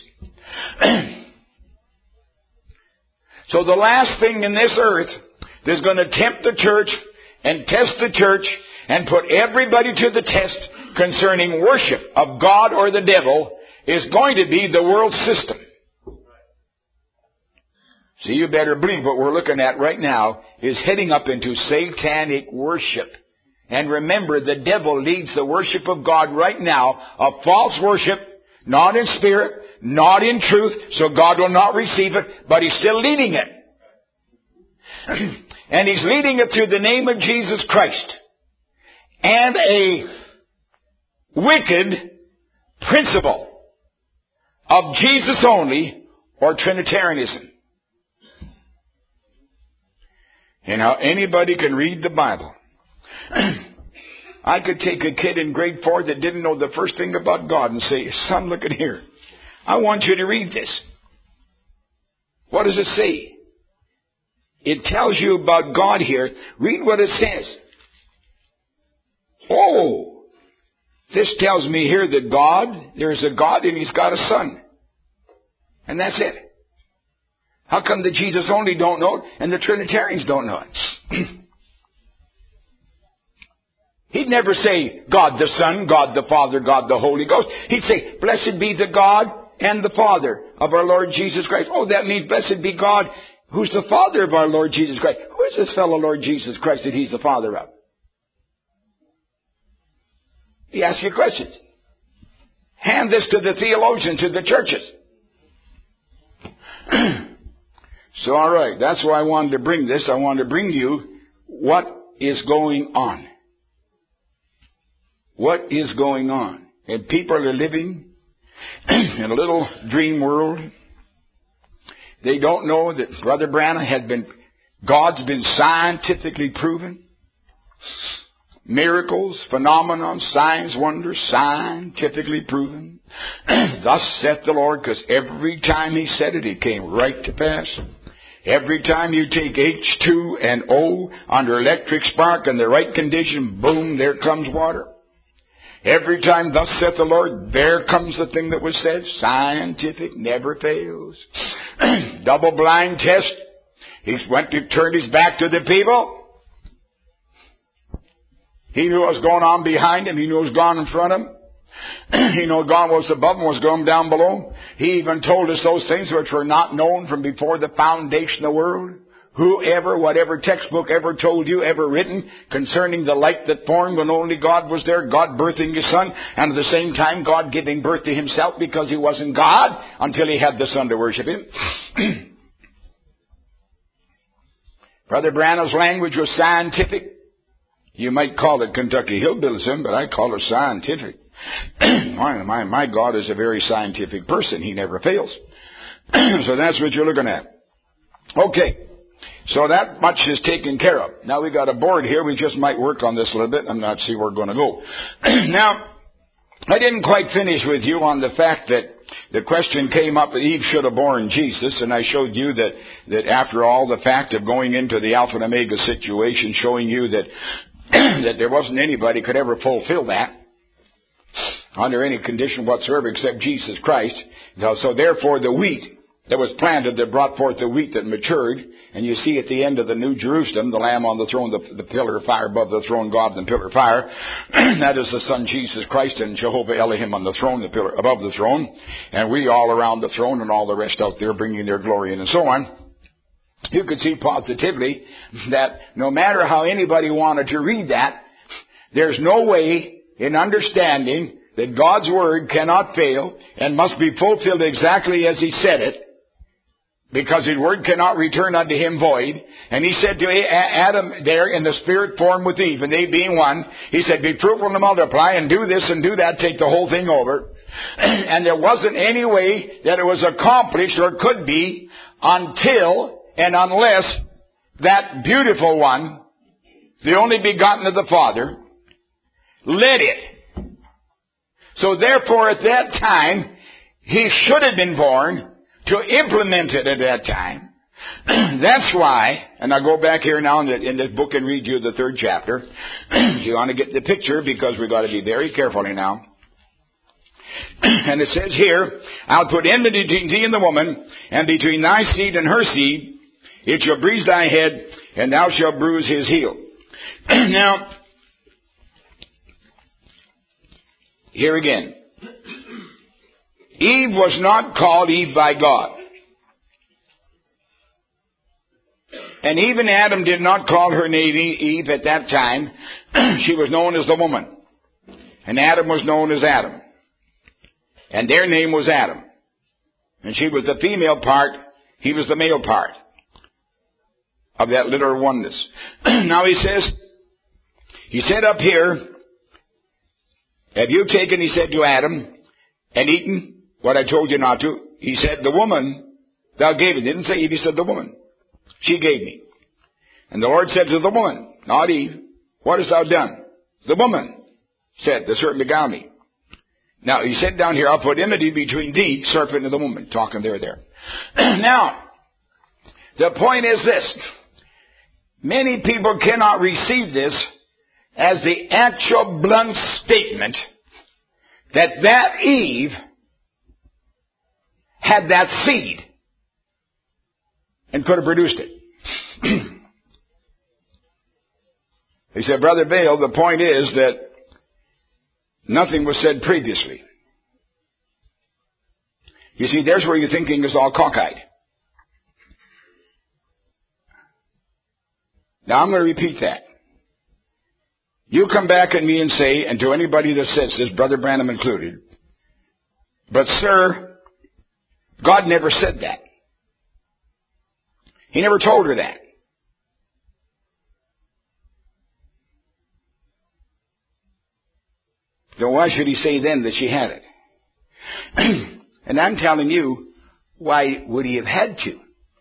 Speaker 1: So the last thing in this earth that's going to tempt the church and test the church and put everybody to the test concerning worship of God or the devil is going to be the world system. So you better believe what we're looking at right now is heading up into satanic worship. And remember, the devil leads the worship of God right now, of false worship, not in spirit, not in truth, so God will not receive it, but he's still leading it. And he's leading it through the name of Jesus Christ. And a wicked principle of Jesus only, or Trinitarianism. And how anybody can read the Bible. I could take a kid in grade 4 that didn't know the first thing about God and say, son, look at here. I want you to read this. What does it say? It tells you about God here. Read what it says. Oh, this tells me here that God, there's a God and he's got a son. And that's it. How come the Jesus only don't know it and the Trinitarians don't know it? He'd never say God the Son, God the Father, God the Holy Ghost. He'd say, blessed be the God and the Father of our Lord Jesus Christ. Oh, that means blessed be God, who's the Father of our Lord Jesus Christ. Who is this fellow Lord Jesus Christ that he's the Father of? He asks you questions. Hand this to the theologians, to the churches. So, all right, that's why I wanted to bring this. I wanted to bring you what is going on. What is going on? And people are living in a little dream world. They don't know that Brother Branham God's been scientifically proven. Miracles, phenomenon, signs, wonders, scientifically proven. Thus saith the Lord, because every time he said it, it came right to pass. Every time you take H2 and O under electric spark in the right condition, boom, there comes water. Every time, thus saith the Lord, there comes the thing that was said. Scientific, never fails. Double blind test. He went to turn his back to the people. He knew what was going on behind him. He knew what was going on in front of him. He knew God was above him, was going down below. He even told us those things which were not known from before the foundation of the world. Whoever, whatever textbook ever told you, ever written, concerning the light that formed when only God was there, God birthing His Son, and at the same time God giving birth to Himself because He wasn't God until He had the Son to worship Him. Brother Branham's language was scientific. You might call it Kentucky Hillbillism, but I call it scientific. My God is a very scientific person. He never fails. So that's what you're looking at. Okay. So that much is taken care of. Now we got a board here. We just might work on this a little bit. I'm not sure where we're going to go. Now, I didn't quite finish with you on the fact that the question came up that Eve should have borne Jesus, and I showed you that after all, the fact of going into the Alpha and Omega situation, showing you that that there wasn't anybody could ever fulfill that under any condition whatsoever except Jesus Christ. So therefore the wheat that was planted that brought forth the wheat that matured, and you see at the end of the New Jerusalem, the Lamb on the throne, the pillar of fire above the throne, God in the pillar of fire. That is the Son Jesus Christ, and Jehovah Elohim on the throne, the pillar above the throne, and we all around the throne and all the rest out there bringing their glory in and so on. You could see positively that no matter how anybody wanted to read that, there's no way in understanding that God's Word cannot fail and must be fulfilled exactly as He said it, because His Word cannot return unto Him void. And He said to Adam there in the spirit form with Eve, and they being one, He said, be fruitful and multiply, and do this and do that, take the whole thing over. And there wasn't any way that it was accomplished or could be until and unless that beautiful one, the only begotten of the Father, led it. So therefore at that time, He should have been born to implement it at that time. That's why, and I'll go back here now in this book and read you the 3rd chapter. You want to get the picture because we've got to be very carefully now. And it says here, I'll put enmity between thee and the woman, and between thy seed and her seed. It shall bruise thy head, and thou shalt bruise his heel. Now, here again. Eve was not called Eve by God. And even Adam did not call her name Eve at that time. She was known as the woman. And Adam was known as Adam. And their name was Adam. And she was the female part, he was the male part of that literal oneness. Now he said up here, have you taken, he said to Adam, and eaten what I told you not to? He said, the woman thou gave it. He didn't say Eve, he said the woman. She gave me. And the Lord said to the woman, not Eve, what hast thou done? The woman said, the serpent beguiled me. Now he said down here, I'll put enmity between thee, serpent, and the woman. Talking there. Now, the point is this. Many people cannot receive this as the actual blunt statement that Eve had that seed and could have produced it. He said, Brother Bale, the point is that nothing was said previously. You see, there's where your thinking is all cockeyed. Now I'm going to repeat that. You come back at me and say, and to anybody that says this, Brother Branham included, but sir, God never said that. He never told her that. So why should he say then that she had it? And I'm telling you, why would he have had to?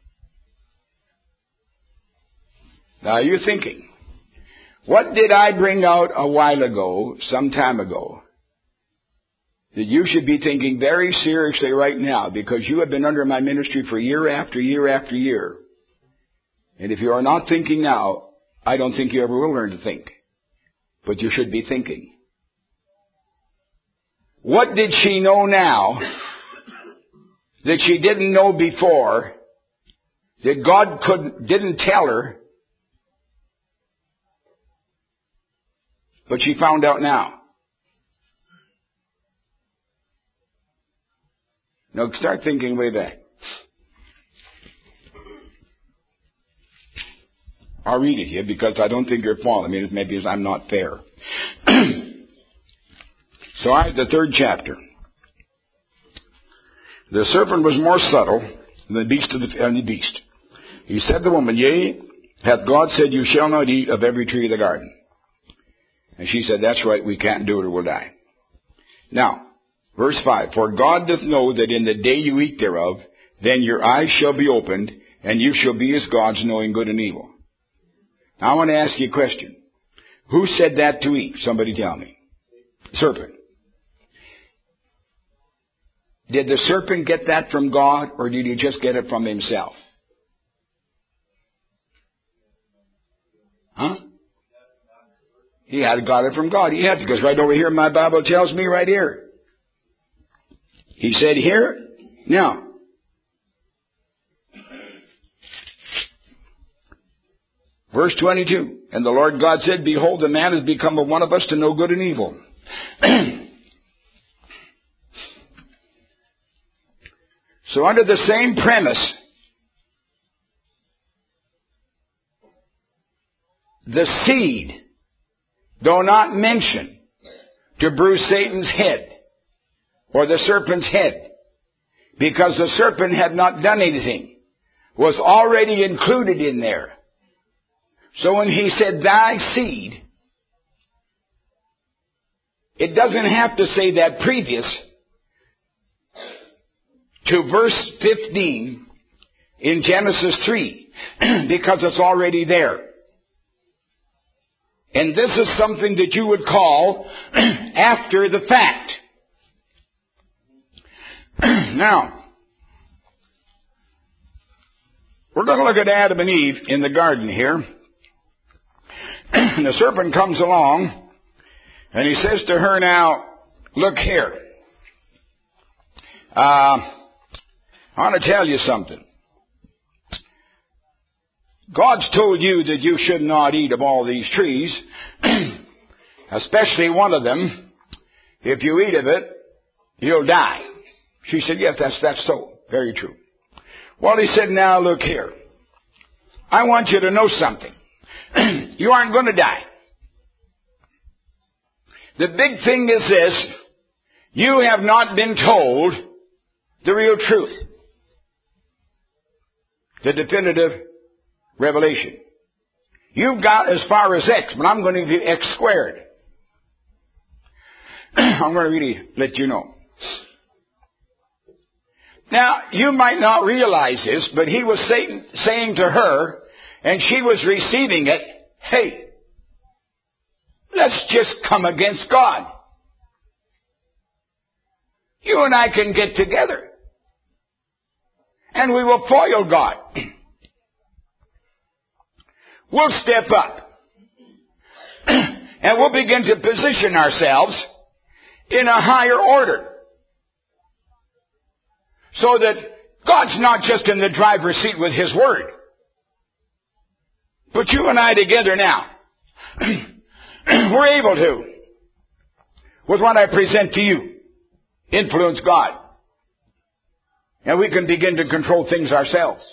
Speaker 1: Now you're thinking, what did I bring out a while ago, some time ago, that you should be thinking very seriously right now, because you have been under my ministry for year after year after year. And if you are not thinking now, I don't think you ever will learn to think. But you should be thinking. What did she know now that she didn't know before, that God didn't tell her, but she found out now? Now start thinking way back. I'll read it here because I don't think you're following me. Maybe I'm not fair. So I have the 3rd chapter. The serpent was more subtle than the beast. He said to the woman, yea, hath God said, you shall not eat of every tree of the garden? And she said, that's right, we can't do it or we'll die. Now, verse 5, for God doth know that in the day you eat thereof, then your eyes shall be opened, and you shall be as gods, knowing good and evil. Now I want to ask you a question. Who said that to Eve? Somebody tell me. Serpent. Did the serpent get that from God, or did he just get it from himself? Huh? He had got it from God. He had to, because right over here my Bible tells me right here. He said here, now, verse 22, and the Lord God said, behold, the man has become of one of us to know good and evil. So under the same premise, the seed, though not mentioned, to bruise Satan's head, or the serpent's head, because the serpent had not done anything, was already included in there. So when he said, thy seed, it doesn't have to say that previous to verse 15 in Genesis 3, because it's already there. And this is something that you would call after the fact. Now, we're going to look at Adam and Eve in the garden here. And the serpent comes along, and he says to her, now, look here. I want to tell you something. God's told you that you should not eat of all these trees, especially one of them. If you eat of it, you'll die. She said, yes, that's so. Very true. Well, he said, now look here. I want you to know something. You aren't going to die. The big thing is this. You have not been told the real truth. The definitive revelation. You've got as far as X, but I'm going to give you X squared. I'm going to really let you know. Now, you might not realize this, but he was saying to her, and she was receiving it, hey, let's just come against God. You and I can get together. And we will foil God. We'll step up. And we'll begin to position ourselves in a higher order. So that God's not just in the driver's seat with His Word. But you and I together now, we're able to, with what I present to you, influence God. And we can begin to control things ourselves.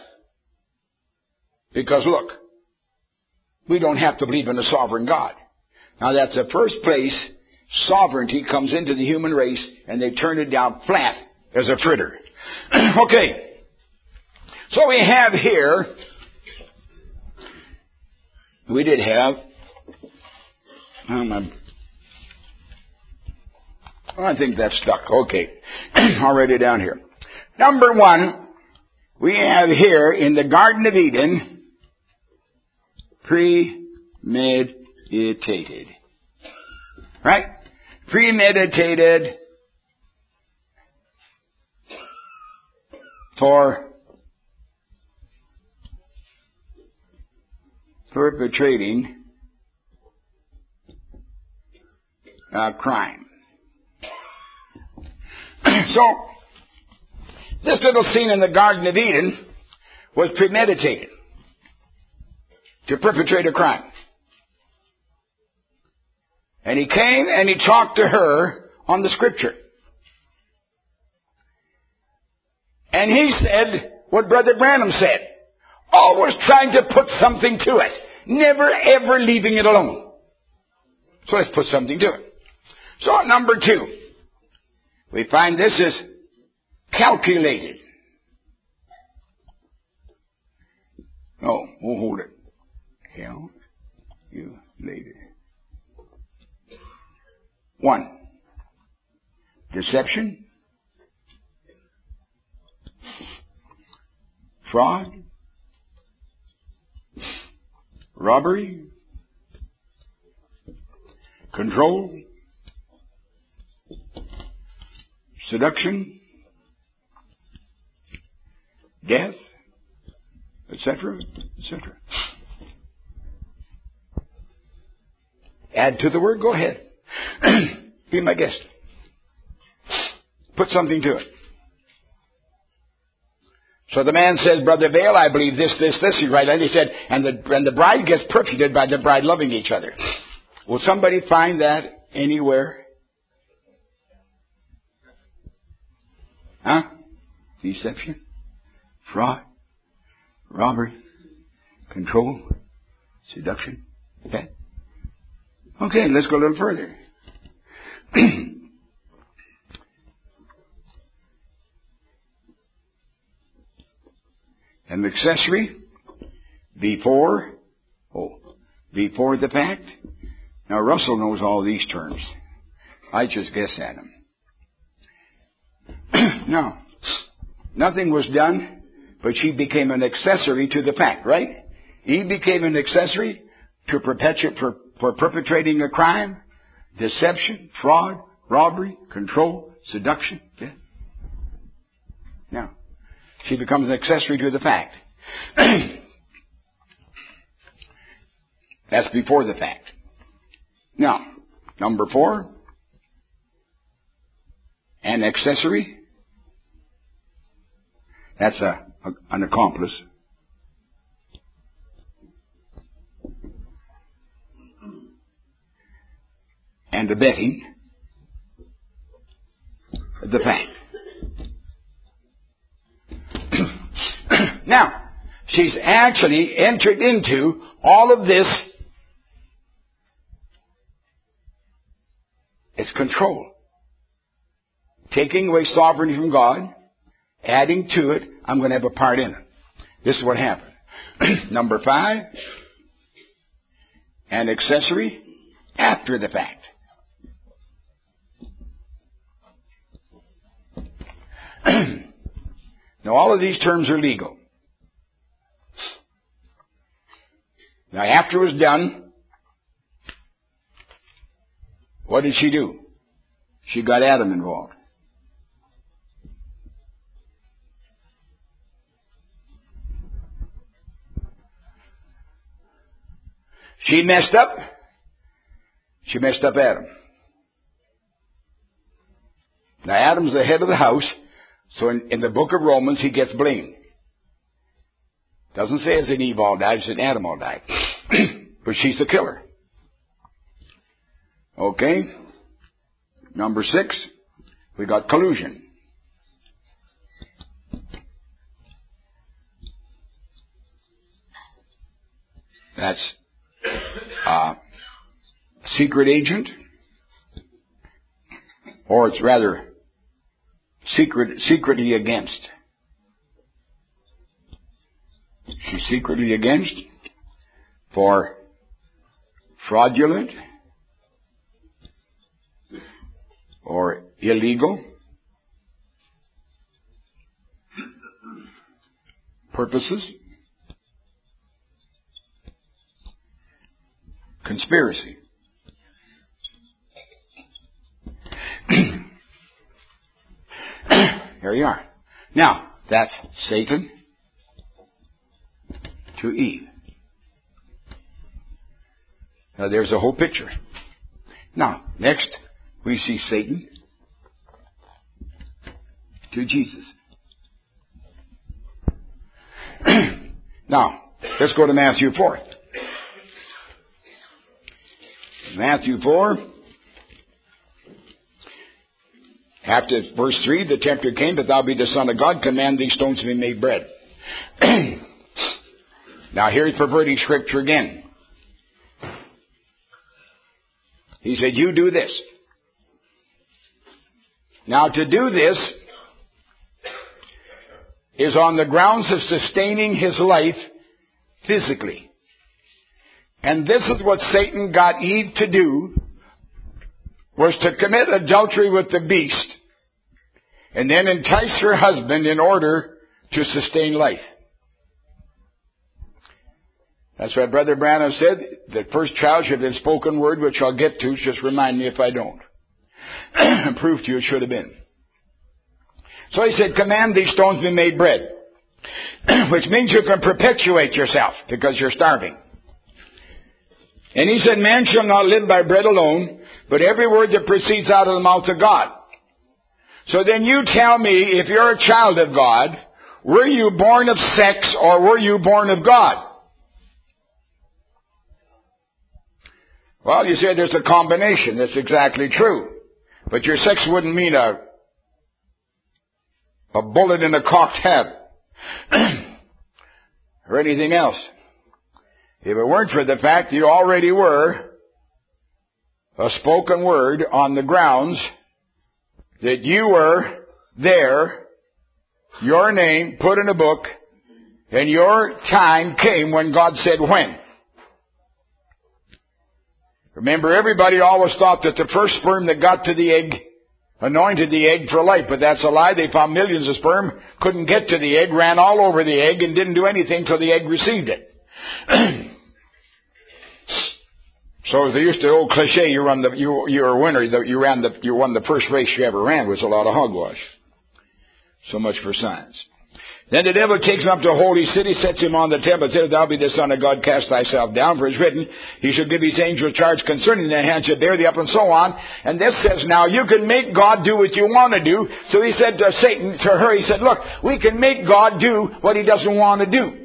Speaker 1: Because look, we don't have to believe in a sovereign God. Now that's the first place sovereignty comes into the human race, and they turn it down flat as a fritter. Okay. So we have here, we did have, I think that's stuck. Okay. I'll write it down here. Number one, we have here in the Garden of Eden, premeditated. Right? Premeditated for perpetrating a crime. So, this little scene in the Garden of Eden was premeditated to perpetrate a crime. And he came and he talked to her on the Scripture. And he said what Brother Branham said. Always trying to put something to it. Never ever leaving it alone. So let's put something to it. So at number two, we find this is calculated. No, we'll hold it. Calculated. 1. Deception. Fraud. Robbery. Control. Seduction. death, etc., etc. Add to the word, go ahead. Be my guest. Put something to it. So the man says, Brother Vail, I believe this. He's right. And he said, and the bride gets persecuted by the bride loving each other. Will somebody find that anywhere? Huh? Deception, fraud, robbery, control, seduction. Okay? Okay, let's go a little further. An accessory before the fact. Now Russell knows all these terms. I just guess at him. No. Nothing was done, but she became an accessory to the fact, right? He became an accessory to perpetuate for perpetrating a crime, deception, fraud, robbery, control, seduction. Okay? Now, she becomes an accessory to the fact. That's before the fact. Now, number 4, an accessory. That's an accomplice. And abetting the fact. Now, she's actually entered into all of this. It's control. Taking away sovereignty from God, adding to it, I'm going to have a part in it. This is what happened. Number 5, an accessory after the fact. Now, all of these terms are legal. Now, after it was done, what did she do? She got Adam involved. She messed up. She messed up Adam. Now, Adam's the head of the house, so in the book of Romans, he gets blamed. Doesn't say it's an Eve all died, it's an Adam all died. But she's the killer. Okay. Number 6, we got collusion. That's secret agent, or it's rather secretly against. She's secretly against for fraudulent or illegal purposes, conspiracy. Here you are. Now, that's Satan to Eve. Now, there's the whole picture. Now, next, we see Satan to Jesus. Now, let's go to Matthew 4. Matthew 4. After verse 3, the tempter came, but thou be the Son of God, command these stones to be made bread. Now here's perverting Scripture again. He said, you do this. Now to do this is on the grounds of sustaining his life physically. And this is what Satan got Eve to do, was to commit adultery with the beast and then entice her husband in order to sustain life. That's why Brother Branham said the first child should have been spoken word, which I'll get to. Just remind me if I don't. And prove to you it should have been. So he said, command these stones be made bread. which means you can perpetuate yourself because you're starving. And he said, man shall not live by bread alone, but every word that proceeds out of the mouth of God. So then you tell me, if you're a child of God, were you born of sex or were you born of God? Well, you say there's a combination. That's exactly true. But your sex wouldn't mean a bullet in a cocked hat or anything else. If it weren't for the fact you already were a spoken word on the grounds that you were there, your name put in a book, and your time came when God said when. Remember, everybody always thought that the first sperm that got to the egg anointed the egg for life, but that's a lie. They found millions of sperm, couldn't get to the egg, ran all over the egg, and didn't do anything till the egg received it. So as they used to old cliche, you're a winner. You won the first race you ever ran, was a lot of hogwash. So much for science. Then the devil takes him up to a holy city, sets him on the temple, and says, "Thou be the Son of God, cast thyself down, for it is written, He shall give His angels charge concerning thy hand, shall bear thee up," and so on. And this says, now you can make God do what you want to do. So he said to Satan, to her, he said, look, we can make God do what He doesn't want to do.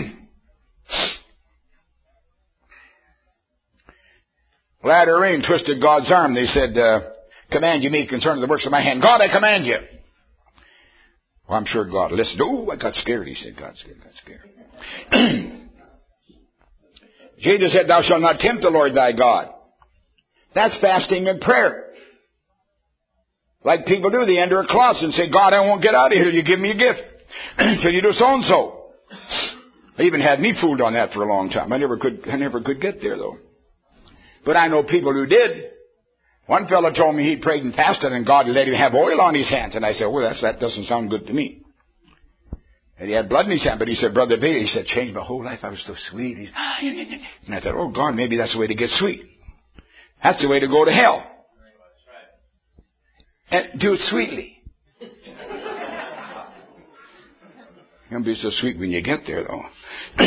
Speaker 1: Latter rain twisted God's arm. They said, command you me concerning the works of my hand. God, I command you. Well, I'm sure God listened. Oh, I got scared, he said. Got scared. Jesus said, thou shalt not tempt the Lord thy God. That's fasting and prayer. Like people do, they enter a closet and say, God, I won't get out of here till you give me a gift. Till you do so and so. I even had me fooled on that for a long time. I never could get there though. But I know people who did. One fellow told me he prayed and fasted and God let him have oil on his hands. And I said, well, that doesn't sound good to me. And he had blood in his hand, but he said, Brother B, he said, changed my whole life. I was so sweet. And I thought, oh God, maybe that's the way to get sweet. That's the way to go to hell. And do it sweetly. You'll be so sweet when you get there though.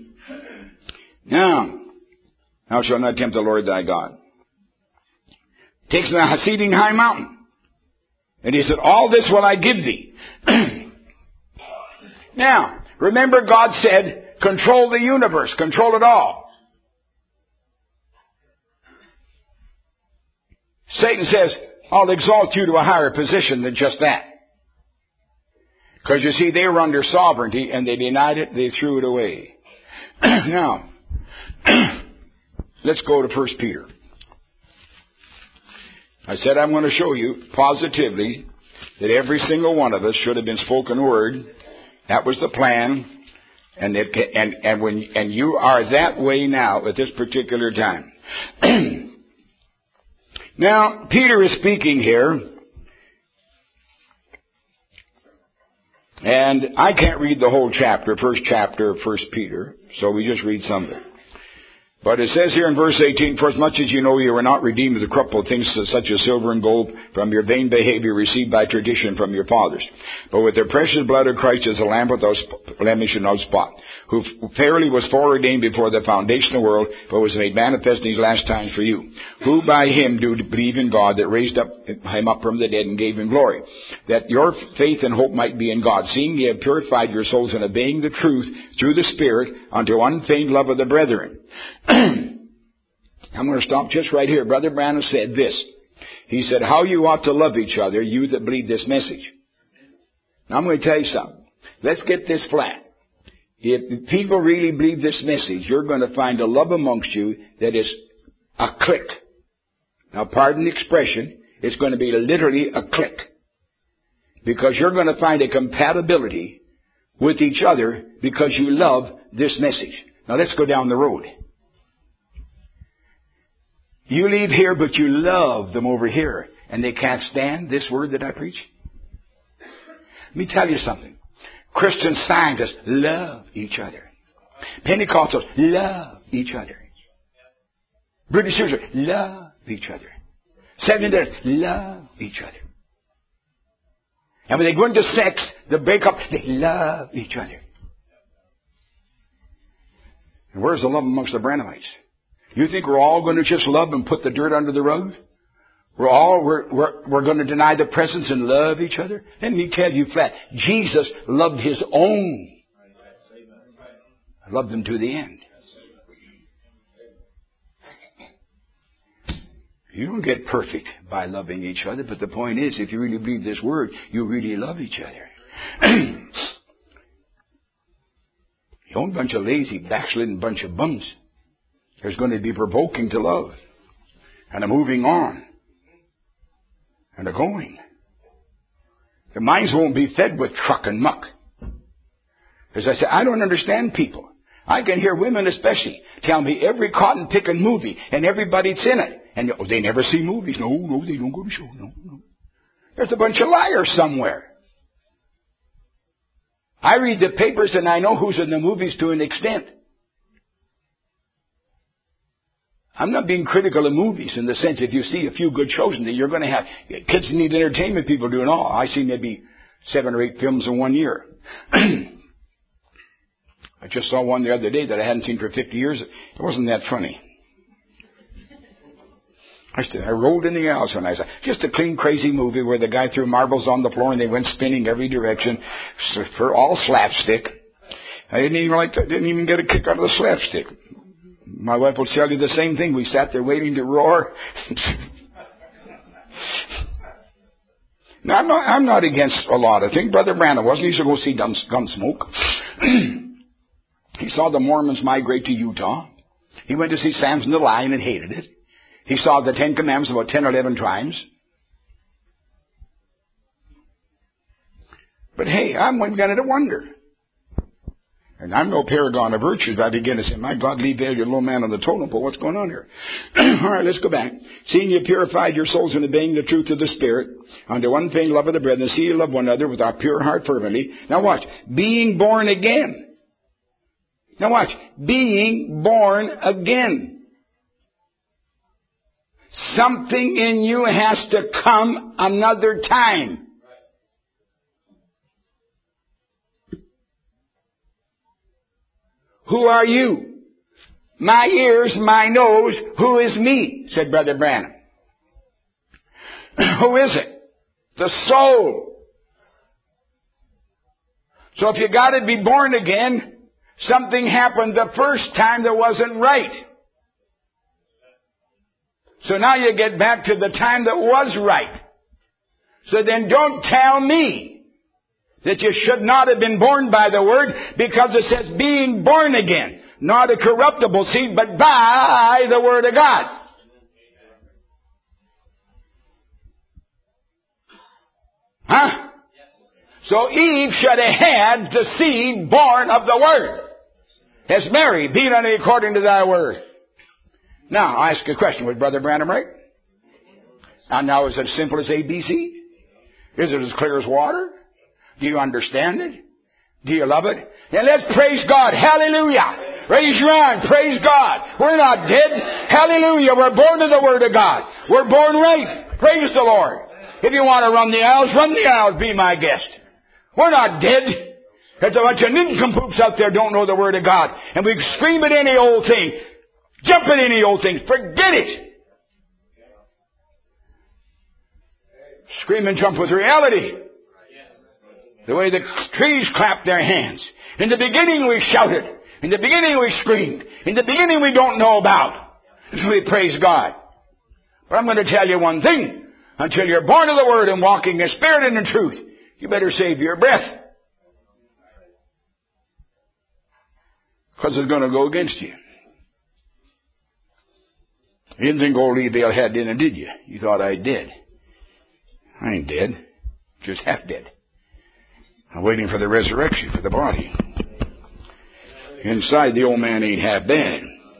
Speaker 1: Now, thou shalt not tempt the Lord thy God. Takes him to a exceeding high mountain. And he said, all this will I give thee. Now, remember God said, control the universe, control it all. Satan says, I'll exalt you to a higher position than just that. Because you see, they were under sovereignty and they denied it, they threw it away. Now, let's go to 1 Peter. I said I'm going to show you positively that every single one of us should have been spoken word. That was the plan. And you are that way now at this particular time. Now, Peter is speaking here. And I can't read the whole chapter, first chapter of 1 Peter. So we just read some of it. But it says here in verse 18, for as much as you know you were not redeemed with the corruptible things such as silver and gold from your vain behavior received by tradition from your fathers, but with the precious blood of Christ as a lamb without blemish and without spot, who fairly was foreordained before the foundation of the world, but was made manifest in these last times for you, who by him do believe in God that raised him up from the dead and gave him glory, that your faith and hope might be in God, seeing ye have purified your souls in obeying the truth through the Spirit unto unfeigned love of the brethren. I'm going to stop just right here. Brother Branham said this. He said, how you ought to love each other, you that believe this message. Now I'm going to tell you something. Let's get this flat. If people really believe this message, you're going to find a love amongst you that is a click. Now pardon the expression, it's going to be literally a click. Because you're going to find a compatibility with each other because you love this message. Now let's go down the road. You leave here, but you love them over here, and they can't stand this word that I preach. Let me tell you something. Christian Scientists love each other. Pentecostals love each other. British Church love each other. Seventh-day love each other. And when they go into sex, they break up, they love each other. And where's the love amongst the Branhamites? You think we're all going to just love and put the dirt under the rug? We're going to deny the presence and love each other? Let me tell you flat, Jesus loved His own. Loved them to the end. You don't get perfect by loving each other, but the point is, if you really believe this word, you really love each other. You own a bunch of lazy, backslidden bunch of bums. There's going to be provoking to love. And a moving on. And a going. Their minds won't be fed with truck and muck. As I say, I don't understand people. I can hear women especially tell me every cotton-picking movie and everybody's in it. And they never see movies. No, they don't go to show. No. There's a bunch of liars somewhere. I read the papers and I know who's in the movies to an extent. I'm not being critical of movies in the sense if you see a few good shows in there, you're going to have kids need entertainment, people doing all. I see maybe 7 or 8 films in 1 year. I just saw one the other day that I hadn't seen for 50 years. It wasn't that funny. I rolled in the aisles when I saw just a clean, crazy movie where the guy threw marbles on the floor and they went spinning every direction for all slapstick. I didn't even get a kick out of the slapstick. My wife will tell you the same thing. We sat there waiting to roar. Now, I'm not against a lot of things. Brother Branham wasn't. He used to go see Gunsmoke. He saw the Mormons migrate to Utah. He went to see Samson the Lion and hated it. He saw the 10 Commandments about 10 or 11 times. But hey, I'm beginning to wonder. And I'm no paragon of virtue. I begin to say, my God, leave there, you low man on the totem pole. What's going on here? All right, let's go back. Seeing you purified your souls in obeying the truth of the Spirit, unto one thing, love of the brethren, see you love one another with our pure heart fervently. Now watch. Being born again. Now watch. Being born again. Something in you has to come another time. Who are you? My ears, my nose, who is me? Said Brother Branham. Who is it? The soul. So if you got to be born again, something happened the first time that wasn't right. So now you get back to the time that was right. So then don't tell me that you should not have been born by the Word, because it says being born again. Not a corruptible seed, but by the Word of God. Huh? So Eve should have had the seed born of the Word. As Mary, be it unto thee according to thy word. Now, I ask a question. Was Brother Branham right? And now, is it as simple as ABC? Is it as clear as water? Do you understand it? Do you love it? Then let's praise God. Hallelujah. Raise your hand. Praise God. We're not dead. Hallelujah. We're born of the Word of God. We're born right. Praise the Lord. If you want to run the aisles, be my guest. We're not dead. There's a bunch of nincompoops out there don't know the Word of God. And we scream at any old thing. Jump at any old thing. Forget it. Scream and jump with reality. The way the trees clap their hands. In the beginning we shouted. In the beginning we screamed. In the beginning we don't know about. We praise God. But I'm going to tell you one thing. Until you're born of the Word and walking in Spirit and in truth, you better save your breath. Because it's going to go against you. You didn't think old Ebal had dinner, did you? You thought I did. I ain't dead. Just half dead. I'm waiting for the resurrection for the body. Inside, the old man ain't half bad.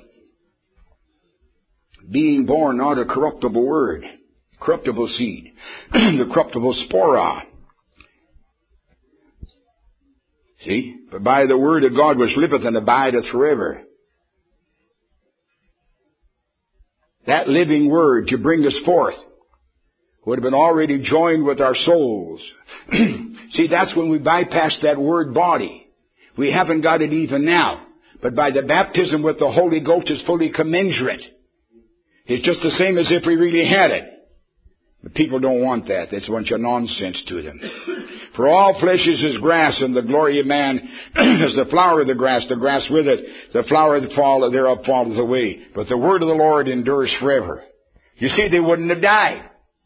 Speaker 1: Being born not a corruptible word, corruptible seed, the corruptible spora. See? But by the word of God which liveth and abideth forever. That living word to bring us forth would have been already joined with our souls. See, that's when we bypass that word body. We haven't got it even now. But by the baptism with the Holy Ghost is fully commensurate. It's just the same as if we really had it. But people don't want that. That's a bunch of nonsense to them. For all flesh is as grass, and the glory of man is the flower of the grass with it. The flower thereof falleth away. But the word of the Lord endures forever. You see, they wouldn't have died.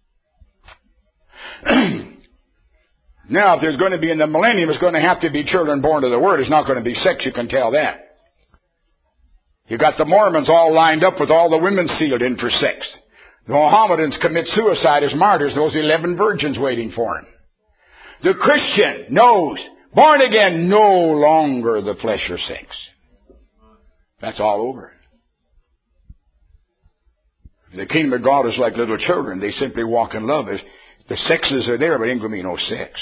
Speaker 1: Now, if there's going to be in the millennium, it's going to have to be children born of the Word. It's not going to be sex, you can tell that. You got the Mormons all lined up with all the women sealed in for sex. The Mohammedans commit suicide as martyrs, those 11 virgins waiting for him. The Christian knows, born again, no longer the flesh or sex. That's all over. The kingdom of God is like little children. They simply walk in love. The sexes are there, but ain't going to be no sex.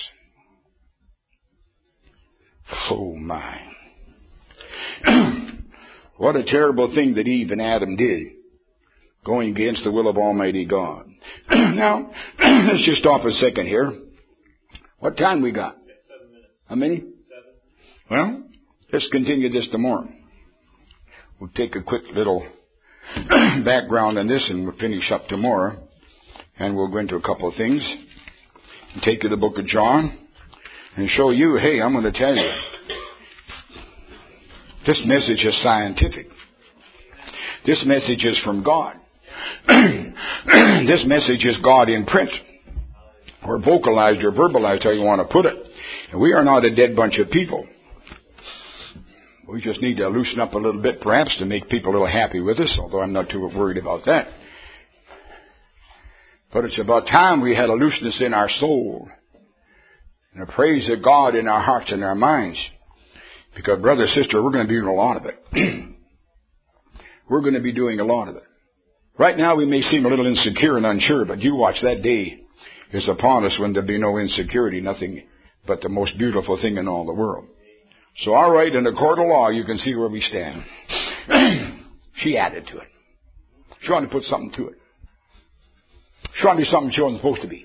Speaker 1: Oh my. What a terrible thing that Eve and Adam did, going against the will of Almighty God. Now, let's just stop a second here. What time we got?
Speaker 2: 7 minutes.
Speaker 1: How many?
Speaker 2: 7.
Speaker 1: Well, let's continue this tomorrow. We'll take a quick little background on this and we'll finish up tomorrow. And we'll go into a couple of things. And take you to the book of John and show you, hey, I'm going to tell you, this message is scientific. This message is from God. This message is God in print, or vocalized or verbalized, how you want to put it. And we are not a dead bunch of people. We just need to loosen up a little bit, perhaps, to make people a little happy with us, although I'm not too worried about that. But it's about time we had a looseness in our soul and a praise of God in our hearts and our minds. Because, brother, sister, we're going to be doing a lot of it. We're going to be doing a lot of it. Right now we may seem a little insecure and unsure, but you watch, that day is upon us when there'll be no insecurity, nothing but the most beautiful thing in all the world. So, all right, in the court of law, you can see where we stand. She added to it. She wanted to put something to it. She wanted to be something she wasn't supposed to be.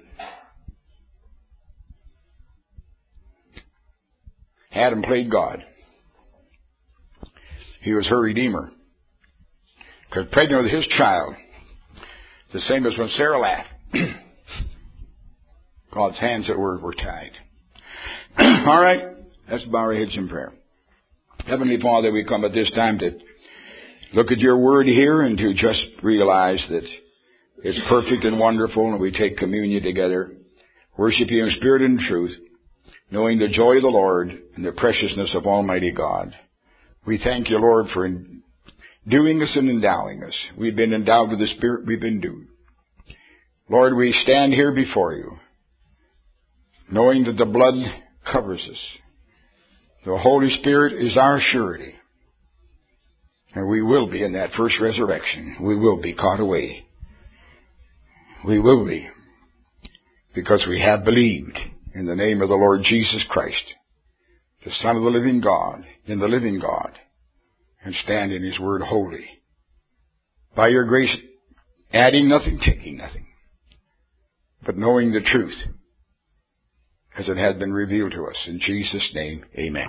Speaker 1: Adam played God. He was her redeemer. Because pregnant with his child, the same as when Sarah laughed. God's hands that were tied. All right, let's bow our heads in prayer. Heavenly Father, we come at this time to look at your word here and to just realize that it's perfect and wonderful, and we take communion together, worship you in spirit and truth, knowing the joy of the Lord and the preciousness of Almighty God. We thank you, Lord, for doing us and endowing us. We've been endowed with the Spirit, we've been endued. Lord, we stand here before you, knowing that the blood covers us. The Holy Spirit is our surety. And we will be in that first resurrection. We will be caught away. We will be. Because we have believed in the name of the Lord Jesus Christ, the Son of the living God, in the living God, and stand in His word holy. By your grace, adding nothing, taking nothing, but knowing the truth as it has been revealed to us. In Jesus' name, amen.